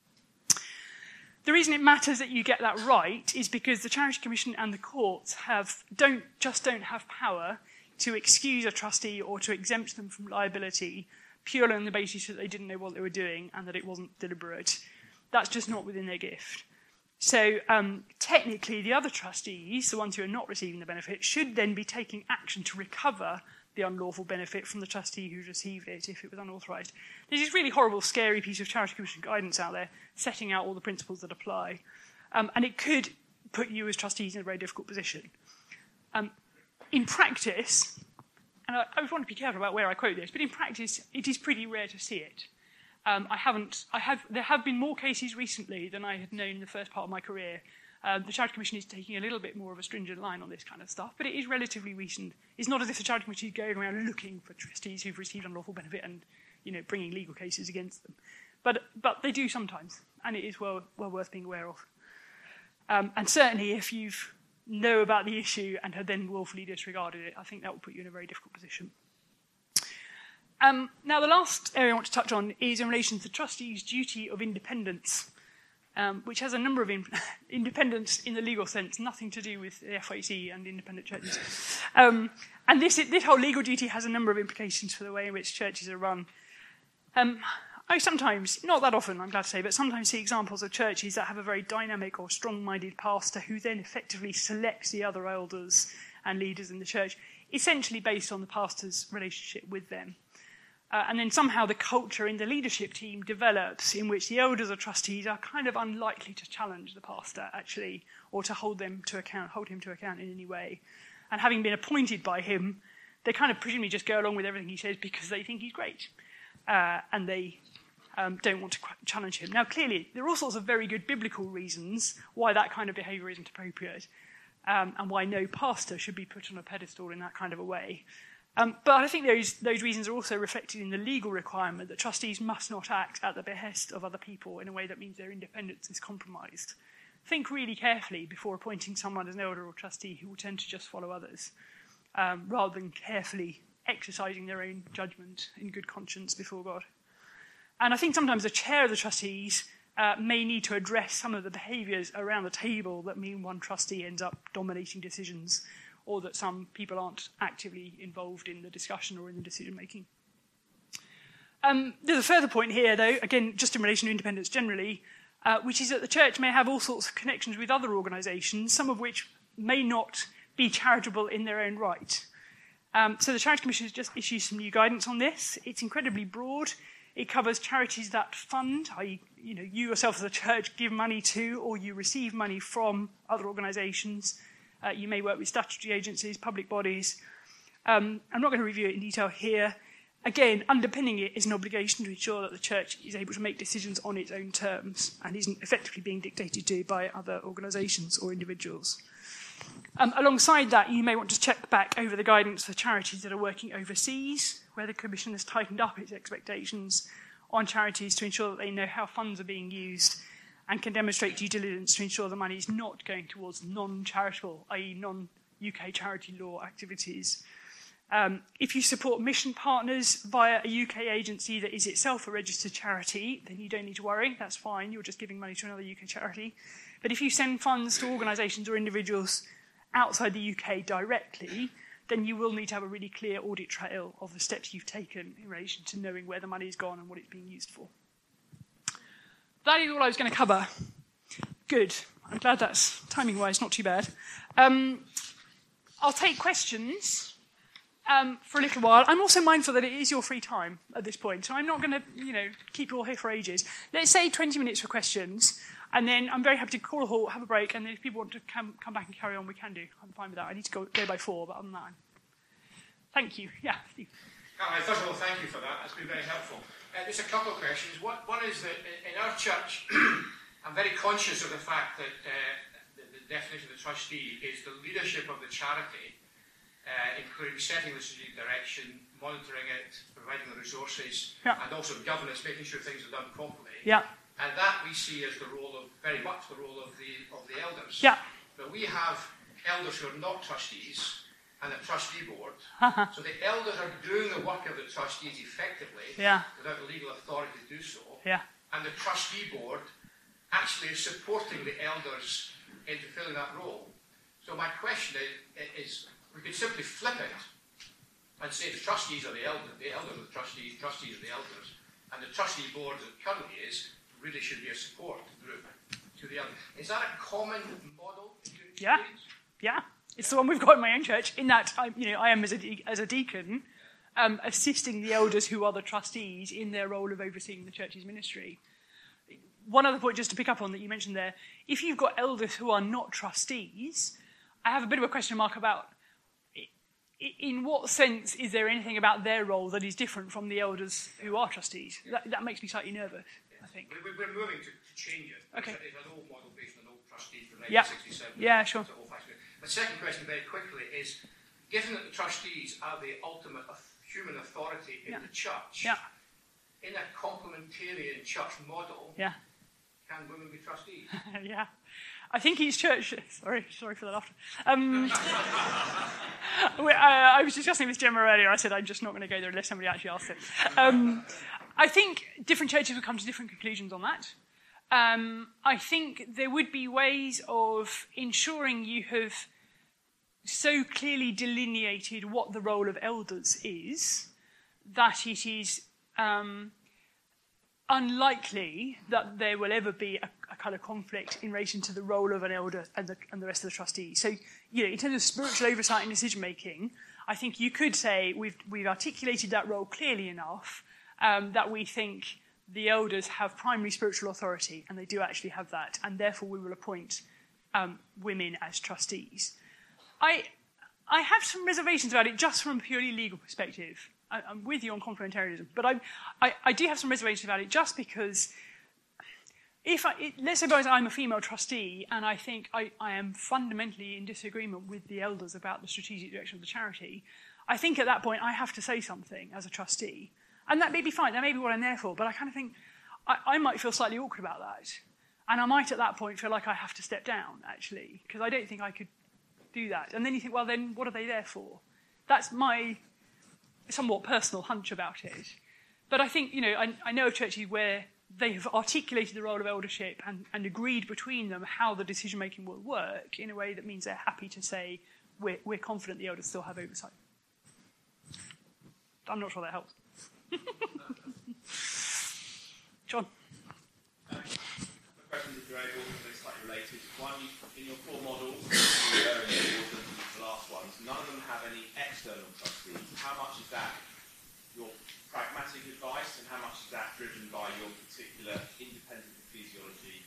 The reason it matters that you get that right is because the Charity Commission and the courts have don't just don't have power to excuse a trustee or to exempt them from liability purely on the basis that they didn't know what they were doing and that it wasn't deliberate. That's just not within their gift. So um, technically, the other trustees, the ones who are not receiving the benefit, should then be taking action to recover the unlawful benefit from the trustee who received it if it was unauthorised. There's this really horrible, scary piece of Charity Commission guidance out there setting out all the principles that apply. Um, and it could put you as trustees in a very difficult position. Um, in practice, and I, I want to be careful about where I quote this, but in practice, it is pretty rare to see it. Um, I haven't, I have, there have been more cases recently than I had known in the first part of my career. Um, the Charity Commission is taking a little bit more of a stringent line on this kind of stuff, but it is relatively recent. It's not as if the Charity Commission is going around looking for trustees who've received unlawful benefit and, you know, bringing legal cases against them. But, but they do sometimes, and it is well, well worth being aware of. Um, and certainly if you know about the issue and have then willfully disregarded it, I think that will put you in a very difficult position. Um, now, the last area I want to touch on is in relation to the trustee's duty of independence, um, which has a number of in- independence in the legal sense, nothing to do with the F I C and independent churches. Um, and this, this whole legal duty has a number of implications for the way in which churches are run. Um, I sometimes, not that often, I'm glad to say, but sometimes see examples of churches that have a very dynamic or strong-minded pastor who then effectively selects the other elders and leaders in the church, essentially based on the pastor's relationship with them. Uh, and then somehow the culture in the leadership team develops in which the elders or trustees are kind of unlikely to challenge the pastor, actually, or to hold them to account, hold him to account in any way. And having been appointed by him, they kind of presumably just go along with everything he says because they think he's great. Uh, and they um, don't want to challenge him. Now, clearly, there are all sorts of very good biblical reasons why that kind of behaviour isn't appropriate, um, and why no pastor should be put on a pedestal in that kind of a way. Um, but I think those, those reasons are also reflected in the legal requirement that trustees must not act at the behest of other people in a way that means their independence is compromised. Think really carefully before appointing someone as an elder or trustee who will tend to just follow others, um, rather than carefully exercising their own judgment in good conscience before God. And I think sometimes the chair of the trustees uh, may need to address some of the behaviours around the table that mean one trustee ends up dominating decisions, or that some people aren't actively involved in the discussion or in the decision-making. Um, there's a further point here, though, again, just in relation to independence generally, uh, which is that the church may have all sorts of connections with other organisations, some of which may not be charitable in their own right. Um, so the Charity Commission has just issued some new guidance on this. It's incredibly broad. It covers charities that fund, that is, you know, you yourself as a church give money to, or you receive money from other organisations. Uh, you may work with statutory agencies, public bodies. Um, I'm not going to review it in detail here. Again, underpinning it is an obligation to ensure that the church is able to make decisions on its own terms and isn't effectively being dictated to by other organisations or individuals. Um, alongside that, you may want to check back over the guidance for charities that are working overseas, where the Commission has tightened up its expectations on charities to ensure that they know how funds are being used and can demonstrate due diligence to ensure the money is not going towards non-charitable, that is non-U K charity law activities. Um, if you support mission partners via a U K agency that is itself a registered charity, then you don't need to worry. That's fine. You're just giving money to another U K charity. But if you send funds to organisations or individuals outside the U K directly, then you will need to have a really clear audit trail of the steps you've taken in relation to knowing where the money has gone and what it's being used for. That is all I was going to cover. Good. I'm glad that's, timing-wise, not too bad. Um, I'll take questions. um, for a little while. I'm also mindful that it is your free time at this point, so I'm not going to, you know, keep you all here for ages. Let's say twenty minutes for questions, and then I'm very happy to call a halt, have a break, and then if people want to come, come back and carry on, we can do. I'm fine with that. I need to go, go by four, but other than that, I'm... Thank you. Yeah, Steve. Hi, first of all, thank you for that. That's been very helpful. Uh, just a couple of questions. One, one is that in our church, I'm very conscious of the fact that uh, the, the definition of the trustee is the leadership of the charity, uh, including setting the strategic direction, monitoring it, providing the resources, yeah. and also governance, making sure things are done properly. Yeah. And that we see as the role of, very much the role of the of the elders. Yeah. But we have elders who are not trustees, and a trustee board. So the elders are doing the work of the trustees effectively, yeah. without the legal authority to do so. Yeah. And the trustee board actually is supporting the elders in fulfilling that role. So my question is, is we could simply flip it and say the trustees are the elders, the elders are the trustees, trustees are the elders, and the trustee board as it currently is really should be a support group to the elders. Is that a common model? Yeah. Yeah. It's the one we've got in my own church, in that I, you know, I am, as a, de- as a deacon, um, assisting the elders who are the trustees in their role of overseeing the church's ministry. One other point just to pick up on that you mentioned there, if you've got elders who are not trustees, I have a bit of a question mark about in what sense is there anything about their role that is different from the elders who are trustees? That, that makes me slightly nervous, I think. We're moving to, to change it. Okay. It's, it's an old model based on an old trustee from nineteen sixty-seven. Yeah, yeah, sure. The second question, very quickly, is given that the trustees are the ultimate human authority in yeah. the church, yeah. in a complementarian church model, yeah. can women be trustees? yeah. I think each church... Sorry, sorry for that after. Um, we, uh, I was discussing with Gemma earlier. I said I'm just not going to go there unless somebody actually asks it. Um, I think different churches will come to different conclusions on that. Um, I think there would be ways of ensuring you have so clearly delineated what the role of elders is that it is um, unlikely that there will ever be a, a kind of conflict in relation to the role of an elder and the, and the rest of the trustees. So, you know, in terms of spiritual oversight and decision making, I think you could say we've we've articulated that role clearly enough um, that we think the elders have primary spiritual authority, and they do actually have that, and therefore we will appoint um, women as trustees. I I have some reservations about it just from a purely legal perspective. I, I'm with you on complementarianism, but I, I, I do have some reservations about it just because if I, it, let's suppose I'm a female trustee and I think I, I am fundamentally in disagreement with the elders about the strategic direction of the charity, I think at that point I have to say something as a trustee. And that may be fine, that may be what I'm there for, but I kind of think I, I might feel slightly awkward about that. And I might at that point feel like I have to step down, actually, because I don't think I could do that. And then you think, well, then what are they there for? That's my somewhat personal hunch about it. But I think, you know, I, I know of churches where they have articulated the role of eldership and, and agreed between them how the decision-making will work in a way that means they're happy to say, we're, we're confident the elders still have oversight. I'm not sure that helps. John. Uh, the questions are very important, they're slightly related. One, in your core models, the last ones, none of them have any external trustees. How much is that your pragmatic advice, and how much is that driven by your particular independent ecclesiology?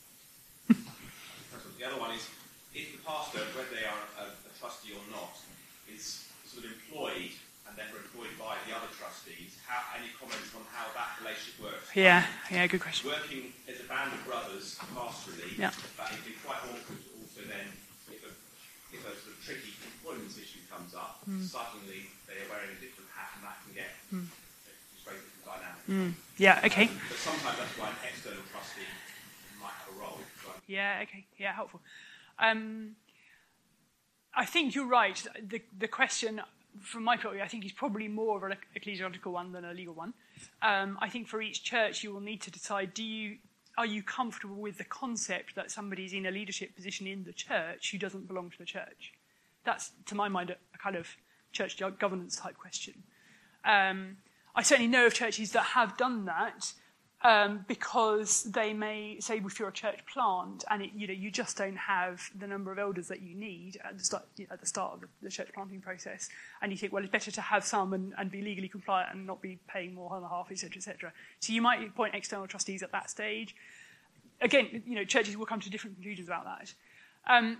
The other one is, if the pastor, whether they are a, a trustee or not, is sort of employed and therefore employed by the other trustees, how, any comments on how that relationship works? Yeah, yeah, good question. Working as a band of brothers pastorally, yeah. but it'd be quite awkward also then if a, if a sort of tricky employment issue comes up, mm. suddenly they are wearing a different hat and that can get mm. a very different dynamic. Mm. Yeah, okay. Um, but sometimes that's why an external trustee might have a role. So yeah, okay, yeah, helpful. Um, I think you're right. The, the question, from my point of view, I think is probably more of an ecclesiological one than a legal one. Um, I think for each church, you will need to decide: do you are you comfortable with the concept that somebody's in a leadership position in the church who doesn't belong to the church? That's, to my mind, a, a kind of church governance type question. Um, I certainly know of churches that have done that, Um, because they may say, if you're a church plant and it, you know you just don't have the number of elders that you need at the start at the start of the, the church planting process, and you think, well, it's better to have some and, and be legally compliant and not be paying more than a half, et cetera, et cetera. So you might appoint external trustees at that stage. Again, you know, churches will come to different conclusions about that. Um,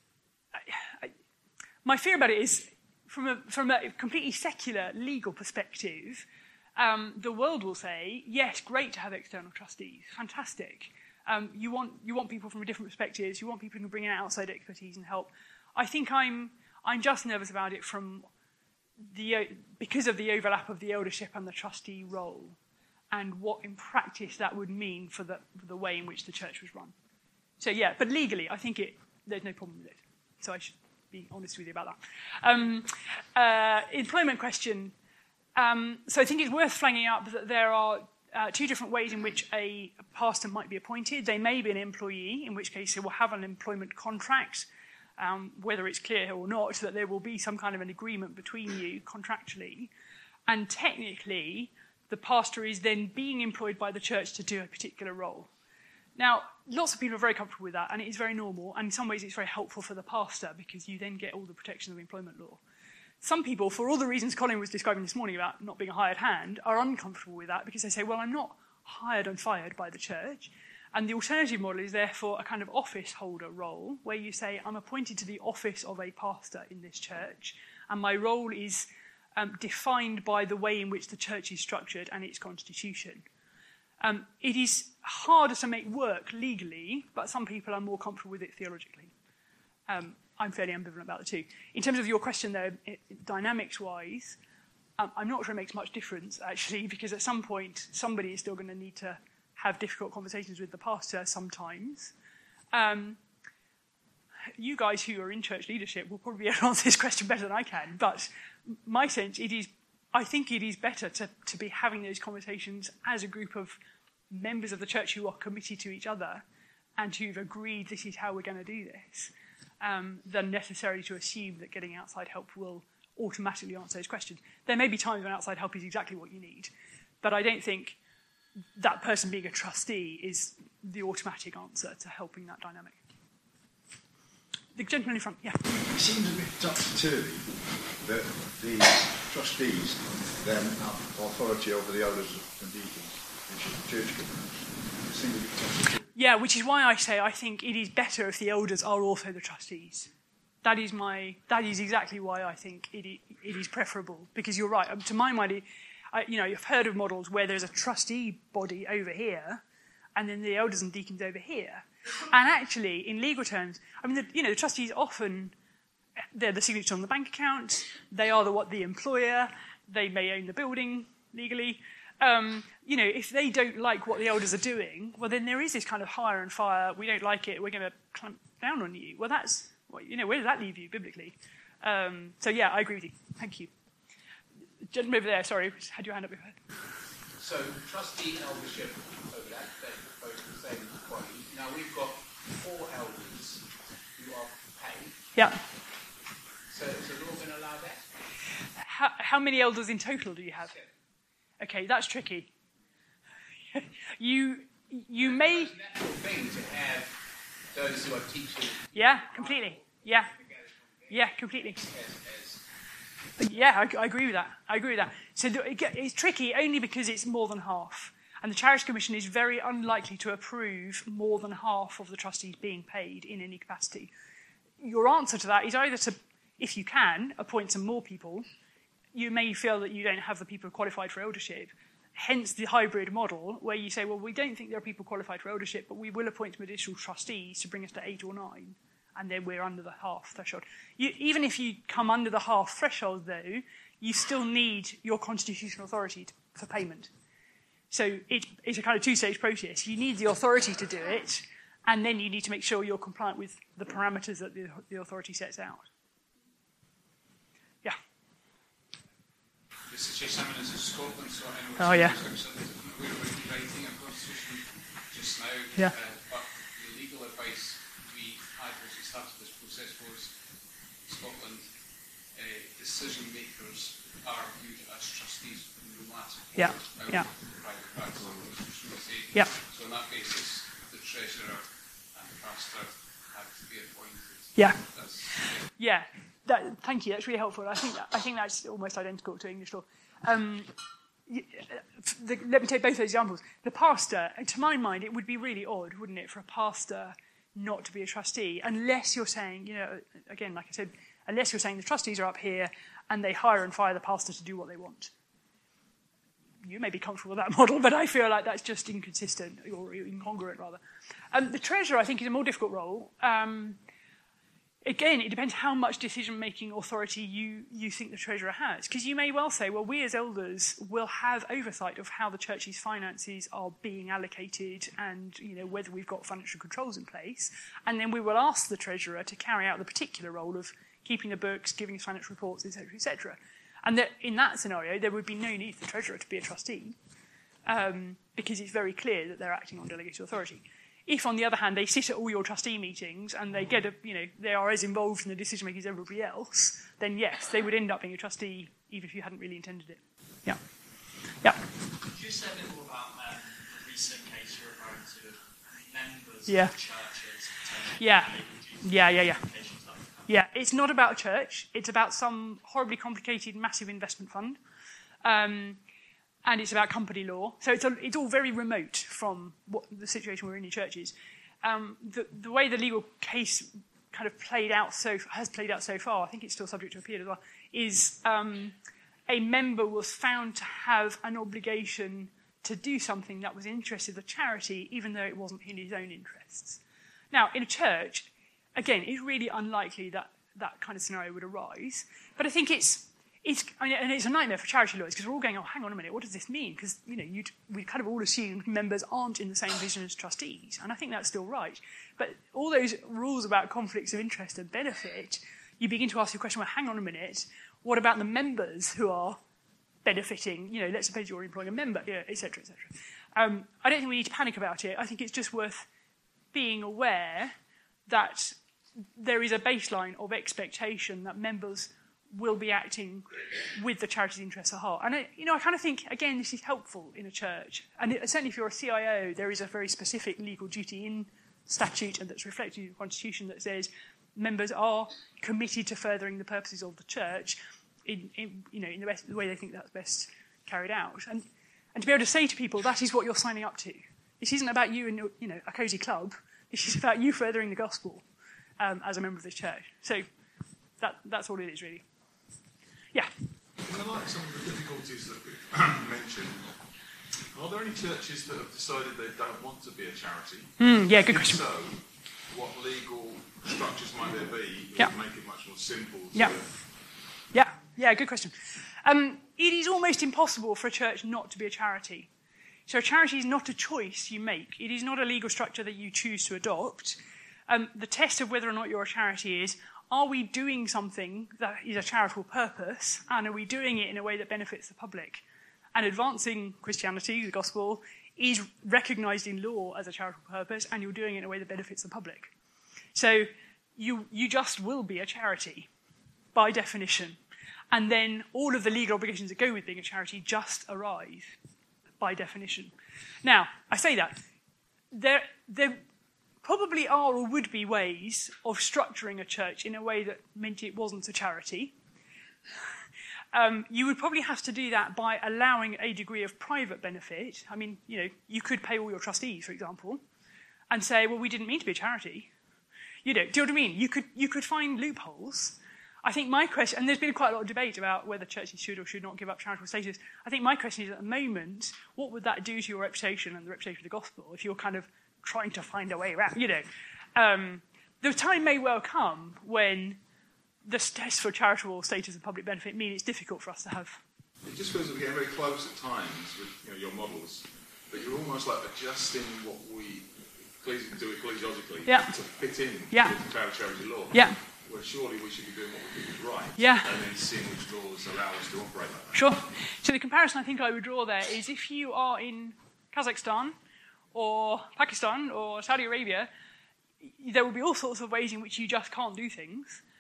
I, I, my fear about it is, from a from a completely secular legal perspective. Um, the world will say, yes, great to have external trustees, fantastic. Um, you want you want people from different perspectives, you want people who can bring in outside expertise and help. I think I'm I'm just nervous about it from the because of the overlap of the eldership and the trustee role, and what in practice that would mean for the for the way in which the church was run. So yeah, but legally, I think it there's no problem with it. So I should be honest with you about that. Um, uh, employment question. Um, so I think it's worth flagging up that there are uh, two different ways in which a pastor might be appointed. They may be an employee, in which case they will have an employment contract, um, whether it's clear or not, that there will be some kind of an agreement between you contractually. And technically, the pastor is then being employed by the church to do a particular role. Now, lots of people are very comfortable with that, and it is very normal, and in some ways it's very helpful for the pastor because you then get all the protection of employment law. Some people, for all the reasons Colin was describing this morning about not being a hired hand, are uncomfortable with that because they say, well, I'm not hired and fired by the church. And the alternative model is therefore a kind of office holder role where you say, I'm appointed to the office of a pastor in this church, and my role is um, defined by the way in which the church is structured and its constitution. Um, it is harder to make work legally, but some people are more comfortable with it theologically. Um, I'm fairly ambivalent about the two. In terms of your question, though, dynamics-wise, um, I'm not sure it makes much difference, actually, because at some point, somebody is still going to need to have difficult conversations with the pastor sometimes. Um, you guys who are in church leadership will probably be able to answer this question better than I can, but my sense, it is, I think it is better to, to be having those conversations as a group of members of the church who are committed to each other and who've agreed this is how we're going to do this. Um, than necessarily to assume that getting outside help will automatically answer those questions. There may be times when outside help is exactly what you need, but I don't think that person being a trustee is the automatic answer to helping that dynamic. The gentleman in front, yeah. It seems a bit topsy-turvy that the trustees then have authority over the elders and deacons, which is the church government. It seems a bit topsy-turvy. Yeah, which is why I say I think it is better if the elders are also the trustees. That is my. That is exactly why I think it, it is preferable. Because you're right. To my mind, it, I, you know, you've heard of models where there's a trustee body over here, and then the elders and deacons over here. And actually, in legal terms, I mean, the, you know, the trustees often they're the signature on the bank account. They are the what the employer. They may own the building legally. Um, you know, if they don't like what the elders are doing, well, then there is this kind of hire and fire. We don't like it. We're going to clamp down on you. Well, that's, well, you know, where does that leave you biblically? Um, so, yeah, I agree with you. Thank you. Gentleman over there, sorry, had your hand up before. So, trustee eldership over that, they're both the same body. Now, we've got four elders who are paid. Yeah. So, is the law going to allow that? How, how many elders in total do you have? Seven. Okay, that's tricky. you you may... It's a natural thing to have those who are teaching. Yeah, completely. Yeah. Yeah, completely. As, as Yeah, I, I agree with that. I agree with that. So the, it, get- it's tricky only because it's more than half. And the Charities Commission is very unlikely to approve more than half of the trustees being paid in any capacity. Your answer to that is either to, if you can, appoint some more people. You may feel that you don't have the people qualified for eldership, hence the hybrid model, where you say, well, we don't think there are people qualified for eldership, but we will appoint some additional trustees to bring us to eight or nine, and then we're under the half threshold. You, even if you come under the half threshold, though, you still need your constitutional authority to, for payment. So it, it's a kind of two-stage process. You need the authority to do it, and then you need to make sure you're compliant with the parameters that the, the authority sets out. Yeah. This is Jay Salmon of Scotland, so I know Oh, yeah. we're writing a constitution just now, Yeah. uh, but the legal advice we had as we started this process was Scotland uh, decision makers are viewed as trustees, no matter Yeah, what yeah. private practice should we say. Yeah. So on that basis, the treasurer and the pastor have to be appointed. Yeah. As, Yeah, that, thank you. That's really helpful. I think that, I think that's almost identical to English law. Um, y- the, let me take both those examples. The pastor, to my mind, it would be really odd, wouldn't it, for a pastor not to be a trustee, unless you're saying, you know, again, like I said, unless you're saying the trustees are up here and they hire and fire the pastor to do what they want. You may be comfortable with that model, but I feel like that's just inconsistent, or incongruent, rather. Um, the treasurer, I think, is a more difficult role. Um, Again, it depends how much decision-making authority you, you think the treasurer has. Because you may well say, well, we as elders will have oversight of how the church's finances are being allocated and, you know, whether we've got financial controls in place. And then we will ask the treasurer to carry out the particular role of keeping the books, giving us financial reports, et cetera, et cetera. And that in that scenario, there would be no need for the treasurer to be a trustee um, because it's very clear that they're acting on delegated authority. If, on the other hand, they sit at all your trustee meetings and they get a, you know, they are as involved in the decision making as everybody else, then yes, they would end up being a trustee even if you hadn't really intended it. Yeah. Yeah. Could you say a bit more about um, the recent case you're referring to, members Yeah. of churches? Yeah. Yeah, yeah, yeah. Implications that would have? Yeah, it's not about a church. It's about some horribly complicated, massive investment fund. Um, and it's about company law. So it's, a, it's all very remote from what the situation we're in in churches. Um, the, the way the legal case kind of played out so has played out so far, I think it's still subject to appeal as well, is um, a member was found to have an obligation to do something that was in the interest of the charity, even though it wasn't in his own interests. Now, in a church, again, it's really unlikely that that kind of scenario would arise. But I think it's It's, I mean, and it's a nightmare for charity lawyers because we're all going, oh, hang on a minute, what does this mean? Because, you know, you'd, we kind of all assumed members aren't in the same position as trustees, and I think that's still right. But all those rules about conflicts of interest and benefit, you begin to ask your question, well, hang on a minute, what about the members who are benefiting? You know, let's suppose you're employing a member, you know, et cetera, et cetera. Um, I don't think we need to panic about it. I think it's just worth being aware that there is a baseline of expectation that members will be acting with the charity's interests at heart. And, I, you know, I kind of think, again, this is helpful in a church. And it, certainly if you're a C I O, there is a very specific legal duty in statute and that's reflected in the Constitution that says members are committed to furthering the purposes of the church in, in you know, in the, best, the way they think that's best carried out. And, and to be able to say to people, that is what you're signing up to. This isn't about you and, you know, a cosy club. This is about you furthering the gospel um, as a member of this church. So that, that's all it is, really. Yeah. I like some of the difficulties that we mentioned. Are there any churches that have decided they don't want to be a charity? Mm, yeah, good if question. So, what legal structures might there be that Yeah. would make it much more simple to... Yeah. Yeah, yeah, good question. Um, it is almost impossible for a church not to be a charity. So a charity is not a choice you make. It is not a legal structure that you choose to adopt. Um, the test of whether or not you're a charity is, are we doing something that is a charitable purpose, and are we doing it in a way that benefits the public? And advancing Christianity, the gospel, is recognised in law as a charitable purpose, and you're doing it in a way that benefits the public. So you you just will be a charity, by definition. And then all of the legal obligations that go with being a charity just arise, by definition. Now, I say that. There, there probably are or would be ways of structuring a church in a way that meant it wasn't a charity. Um, you would probably have to do that by allowing a degree of private benefit. I mean, you know, you could pay all your trustees, for example, and say, well, we didn't mean to be a charity. You know, do you know what I mean? You could, you could find loopholes. I think my question, and there's been quite a lot of debate about whether churches should or should not give up charitable status. I think my question is, at the moment, what would that do to your reputation and the reputation of the gospel if you're kind of trying to find a way around, you know? Um, the time may well come when the test for charitable status and public benefit mean it's difficult for us to have. It just feels that we're getting very close at times with you know, your models, that you're almost like adjusting what we do ecclesiologically Yeah. to fit in Yeah. with the cloud charity law. Yeah. Where surely we should be doing what we think is right, Yeah. and then seeing which laws allow us to operate like that. Sure. So the comparison I think I would draw there is if you are in Kazakhstan or Pakistan or Saudi Arabia, there will be all sorts of ways in which you just can't do things.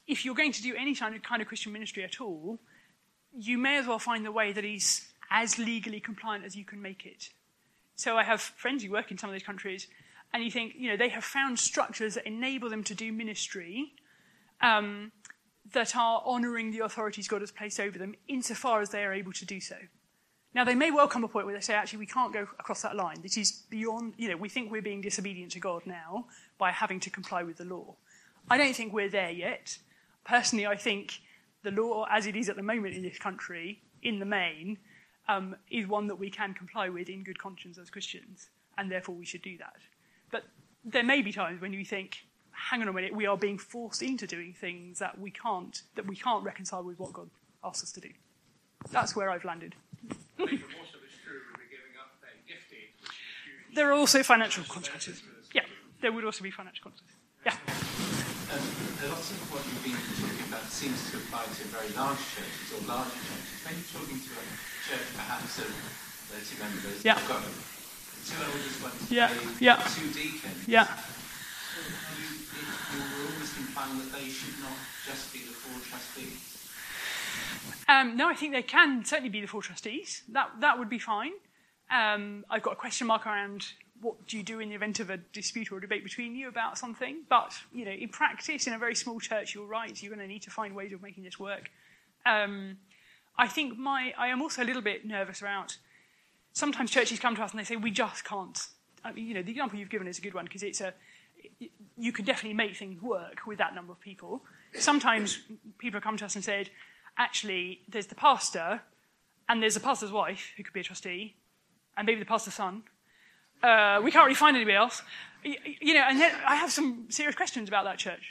if you're going to do any kind of, kind of Christian ministry at all, you may as well find the way that is as legally compliant as you can make it. So I have friends who work in some of those countries, and you think, you know, they have found structures that enable them to do ministry um, that are honouring the authorities God has placed over them insofar as they are able to do so. Now, they may well come to a point where they say, actually, we can't go across that line. This is beyond, you know, we think we're being disobedient to God now by having to comply with the law. I don't think we're there yet. Personally, I think the law, as it is at the moment in this country, in the main, um, is one that we can comply with in good conscience as Christians, and therefore we should do that. But there may be times when you think, hang on a minute, we are being forced into doing things that we can't, that we can't reconcile with what God asks us to do. That's where I've landed. I think for most of us too, we'll be giving up uh, gift aid, which is huge. There are also financial consequences. Yeah, there would also be financial consequences. Yeah. Um, a lot of what you've been talking about seems to apply to very large churches or larger churches. When you're talking to a church perhaps of thirty members, yeah. you've got two elders, one to yeah. pay, yeah. two deacons. Yeah. So you, you're almost implying that they should not just be the four trustees. Um, no, I think they can certainly be the four trustees. That that would be fine. Um, I've got a question mark around what do you do in the event of a dispute or a debate between you about something. But, you know, in practice, in a very small church, you're right, you're going to need to find ways of making this work. Um, I think my I am also a little bit nervous about, sometimes churches come to us and they say, we just can't. I mean, you know, the example you've given is a good one because it's a, you can definitely make things work with that number of people. Sometimes people come to us and said, actually, there's the pastor, and there's the pastor's wife, who could be a trustee, and maybe the pastor's son. Uh, we can't really find anybody else. You, you know, and then I have some serious questions about that church.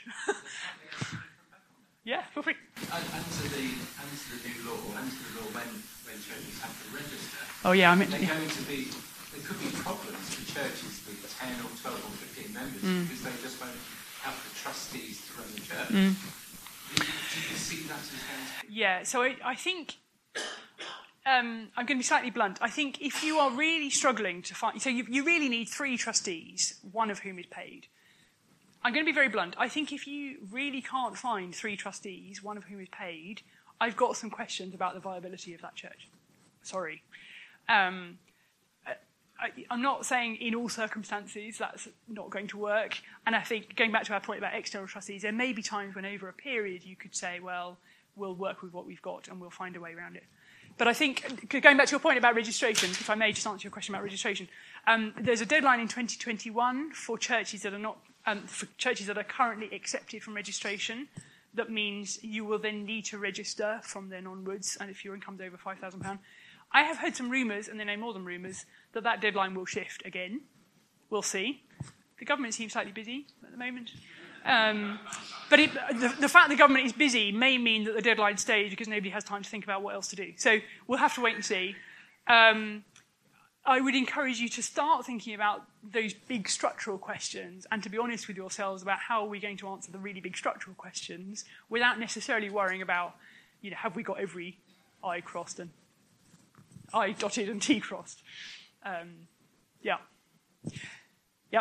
Yeah, feel free. Under the, under the new law, under the law, when, when churches have to register, oh, yeah, I mean, they're yeah. going to be, there could be problems for churches with ten or twelve or fifteen members Mm. because they just won't have the trustees to run the church. Mm. Do you see that as going to be? Yeah, so I, I think, um, I'm going to be slightly blunt. I think if you are really struggling to find, so you, you really need three trustees, one of whom is paid. I'm going to be very blunt. I think if you really can't find three trustees, one of whom is paid, I've got some questions about the viability of that church. Sorry. Um, I, I'm not saying in all circumstances that's not going to work. And I think, going back to our point about external trustees, there may be times when over a period you could say, well, we'll work with what we've got and we'll find a way around it. But I think, going back to your point about registration, if I may just answer your question about registration, um, there's a deadline in twenty twenty-one for churches that are not um, for churches that are currently accepted from registration. That means you will then need to register from then onwards, and if your income's over five thousand pounds. I have heard some rumours, and they know more than rumours, that that deadline will shift again. We'll see. The government seems slightly busy at the moment. Um, but it, the, the fact the government is busy may mean that the deadline stays because nobody has time to think about what else to do. So we'll have to wait and see. Um, I would encourage you to start thinking about those big structural questions and to be honest with yourselves about how are we going to answer the really big structural questions without necessarily worrying about, you know, have we got every I crossed and I dotted and T crossed. Um, yeah. Yeah.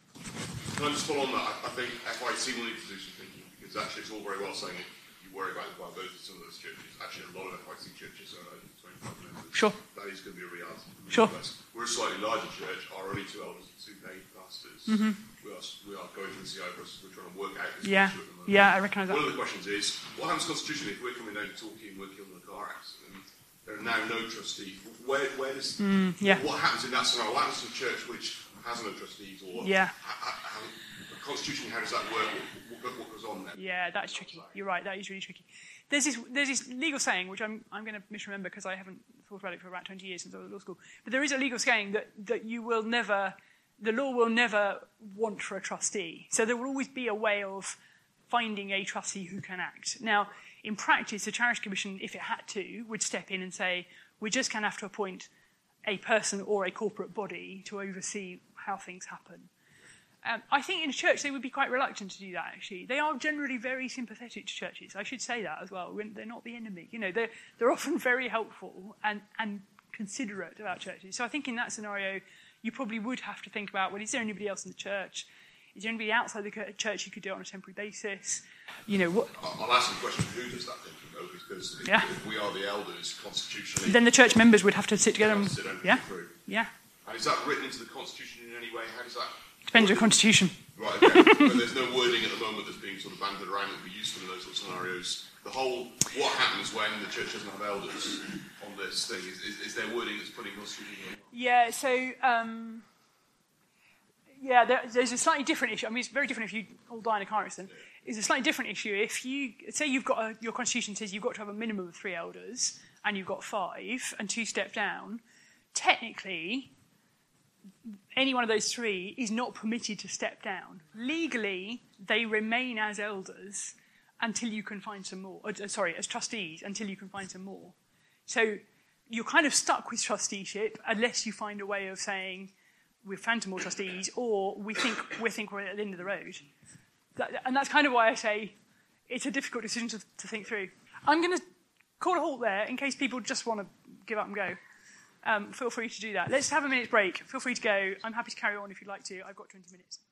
Can I just follow on that? I, I think F I C will need to do some thinking because actually it's all very well saying you worry about the viability of some of those churches. Actually, a lot of F I C churches are only twenty-five members. Sure. That is going to be a reality. Sure. That's, we're a slightly larger church. Our only two elders and two paid pastors. Mm-hmm. We are we are going through the C I process. We're trying to work out this Yeah. issue at the moment. Yeah, I recognise that. One of the questions is, what happens constitutionally if we're coming down to talking working on the car accident? There are now no trustees. Where, where does Mm, yeah. what happens in that scenario? What happens to a church which has no trustees? Or Yeah. how, how, constitutionally, how does that work? What, what, what goes on there? Yeah, that is tricky. You're right, that is really tricky. There's this, there's this legal saying, which I'm, I'm going to misremember because I haven't thought about it for about twenty years since I was at law school. But there is a legal saying that, that you will never, the law will never want for a trustee. So there will always be a way of finding a trustee who can act. Now, in practice, the Charities Commission, if it had to, would step in and say, we're just going to have to appoint a person or a corporate body to oversee how things happen. Um, I think in a church they would be quite reluctant to do that, actually. They are generally very sympathetic to churches. I should say that as well. They're not the enemy. You know, they're, they're often very helpful and, and considerate about churches. So I think in that scenario, you probably would have to think about, well, is there anybody else in the church? Is there anybody outside the church who could do it on a temporary basis? you know, what, I'll ask the question, who does that thinking, though? Because if, Yeah. if we are the elders constitutionally... then the church members would have to sit together and, sit down and yeah, think through. yeah, And is that written into the Constitution in any way? How does that... depends on the constitution. Right, okay. But there's no wording at the moment that's being sort of banded around that would be useful in those sort of scenarios. The whole, what happens when the church doesn't have elders on this thing? Is, is, is there wording that's putting constitution in? Yeah, so, um, yeah, there, there's a slightly different issue. I mean, it's very different if you all die in a car accident. It's a slightly different issue if you, say you've got a, your constitution says you've got to have a minimum of three elders, and you've got five, and two step down, technically, any one of those three is not permitted to step down. Legally, they remain as elders until you can find some more. Uh, sorry, as trustees until you can find some more. So you're kind of stuck with trusteeship unless you find a way of saying we've found some more trustees, or we think we think we're at the end of the road. That, and that's kind of why I say it's a difficult decision to, to think through. I'm going to call a halt there in case people just want to give up and go. Um, feel free to do that. Let's have a minute's break. Feel free to go. I'm happy to carry on if you'd like to. I've got twenty minutes.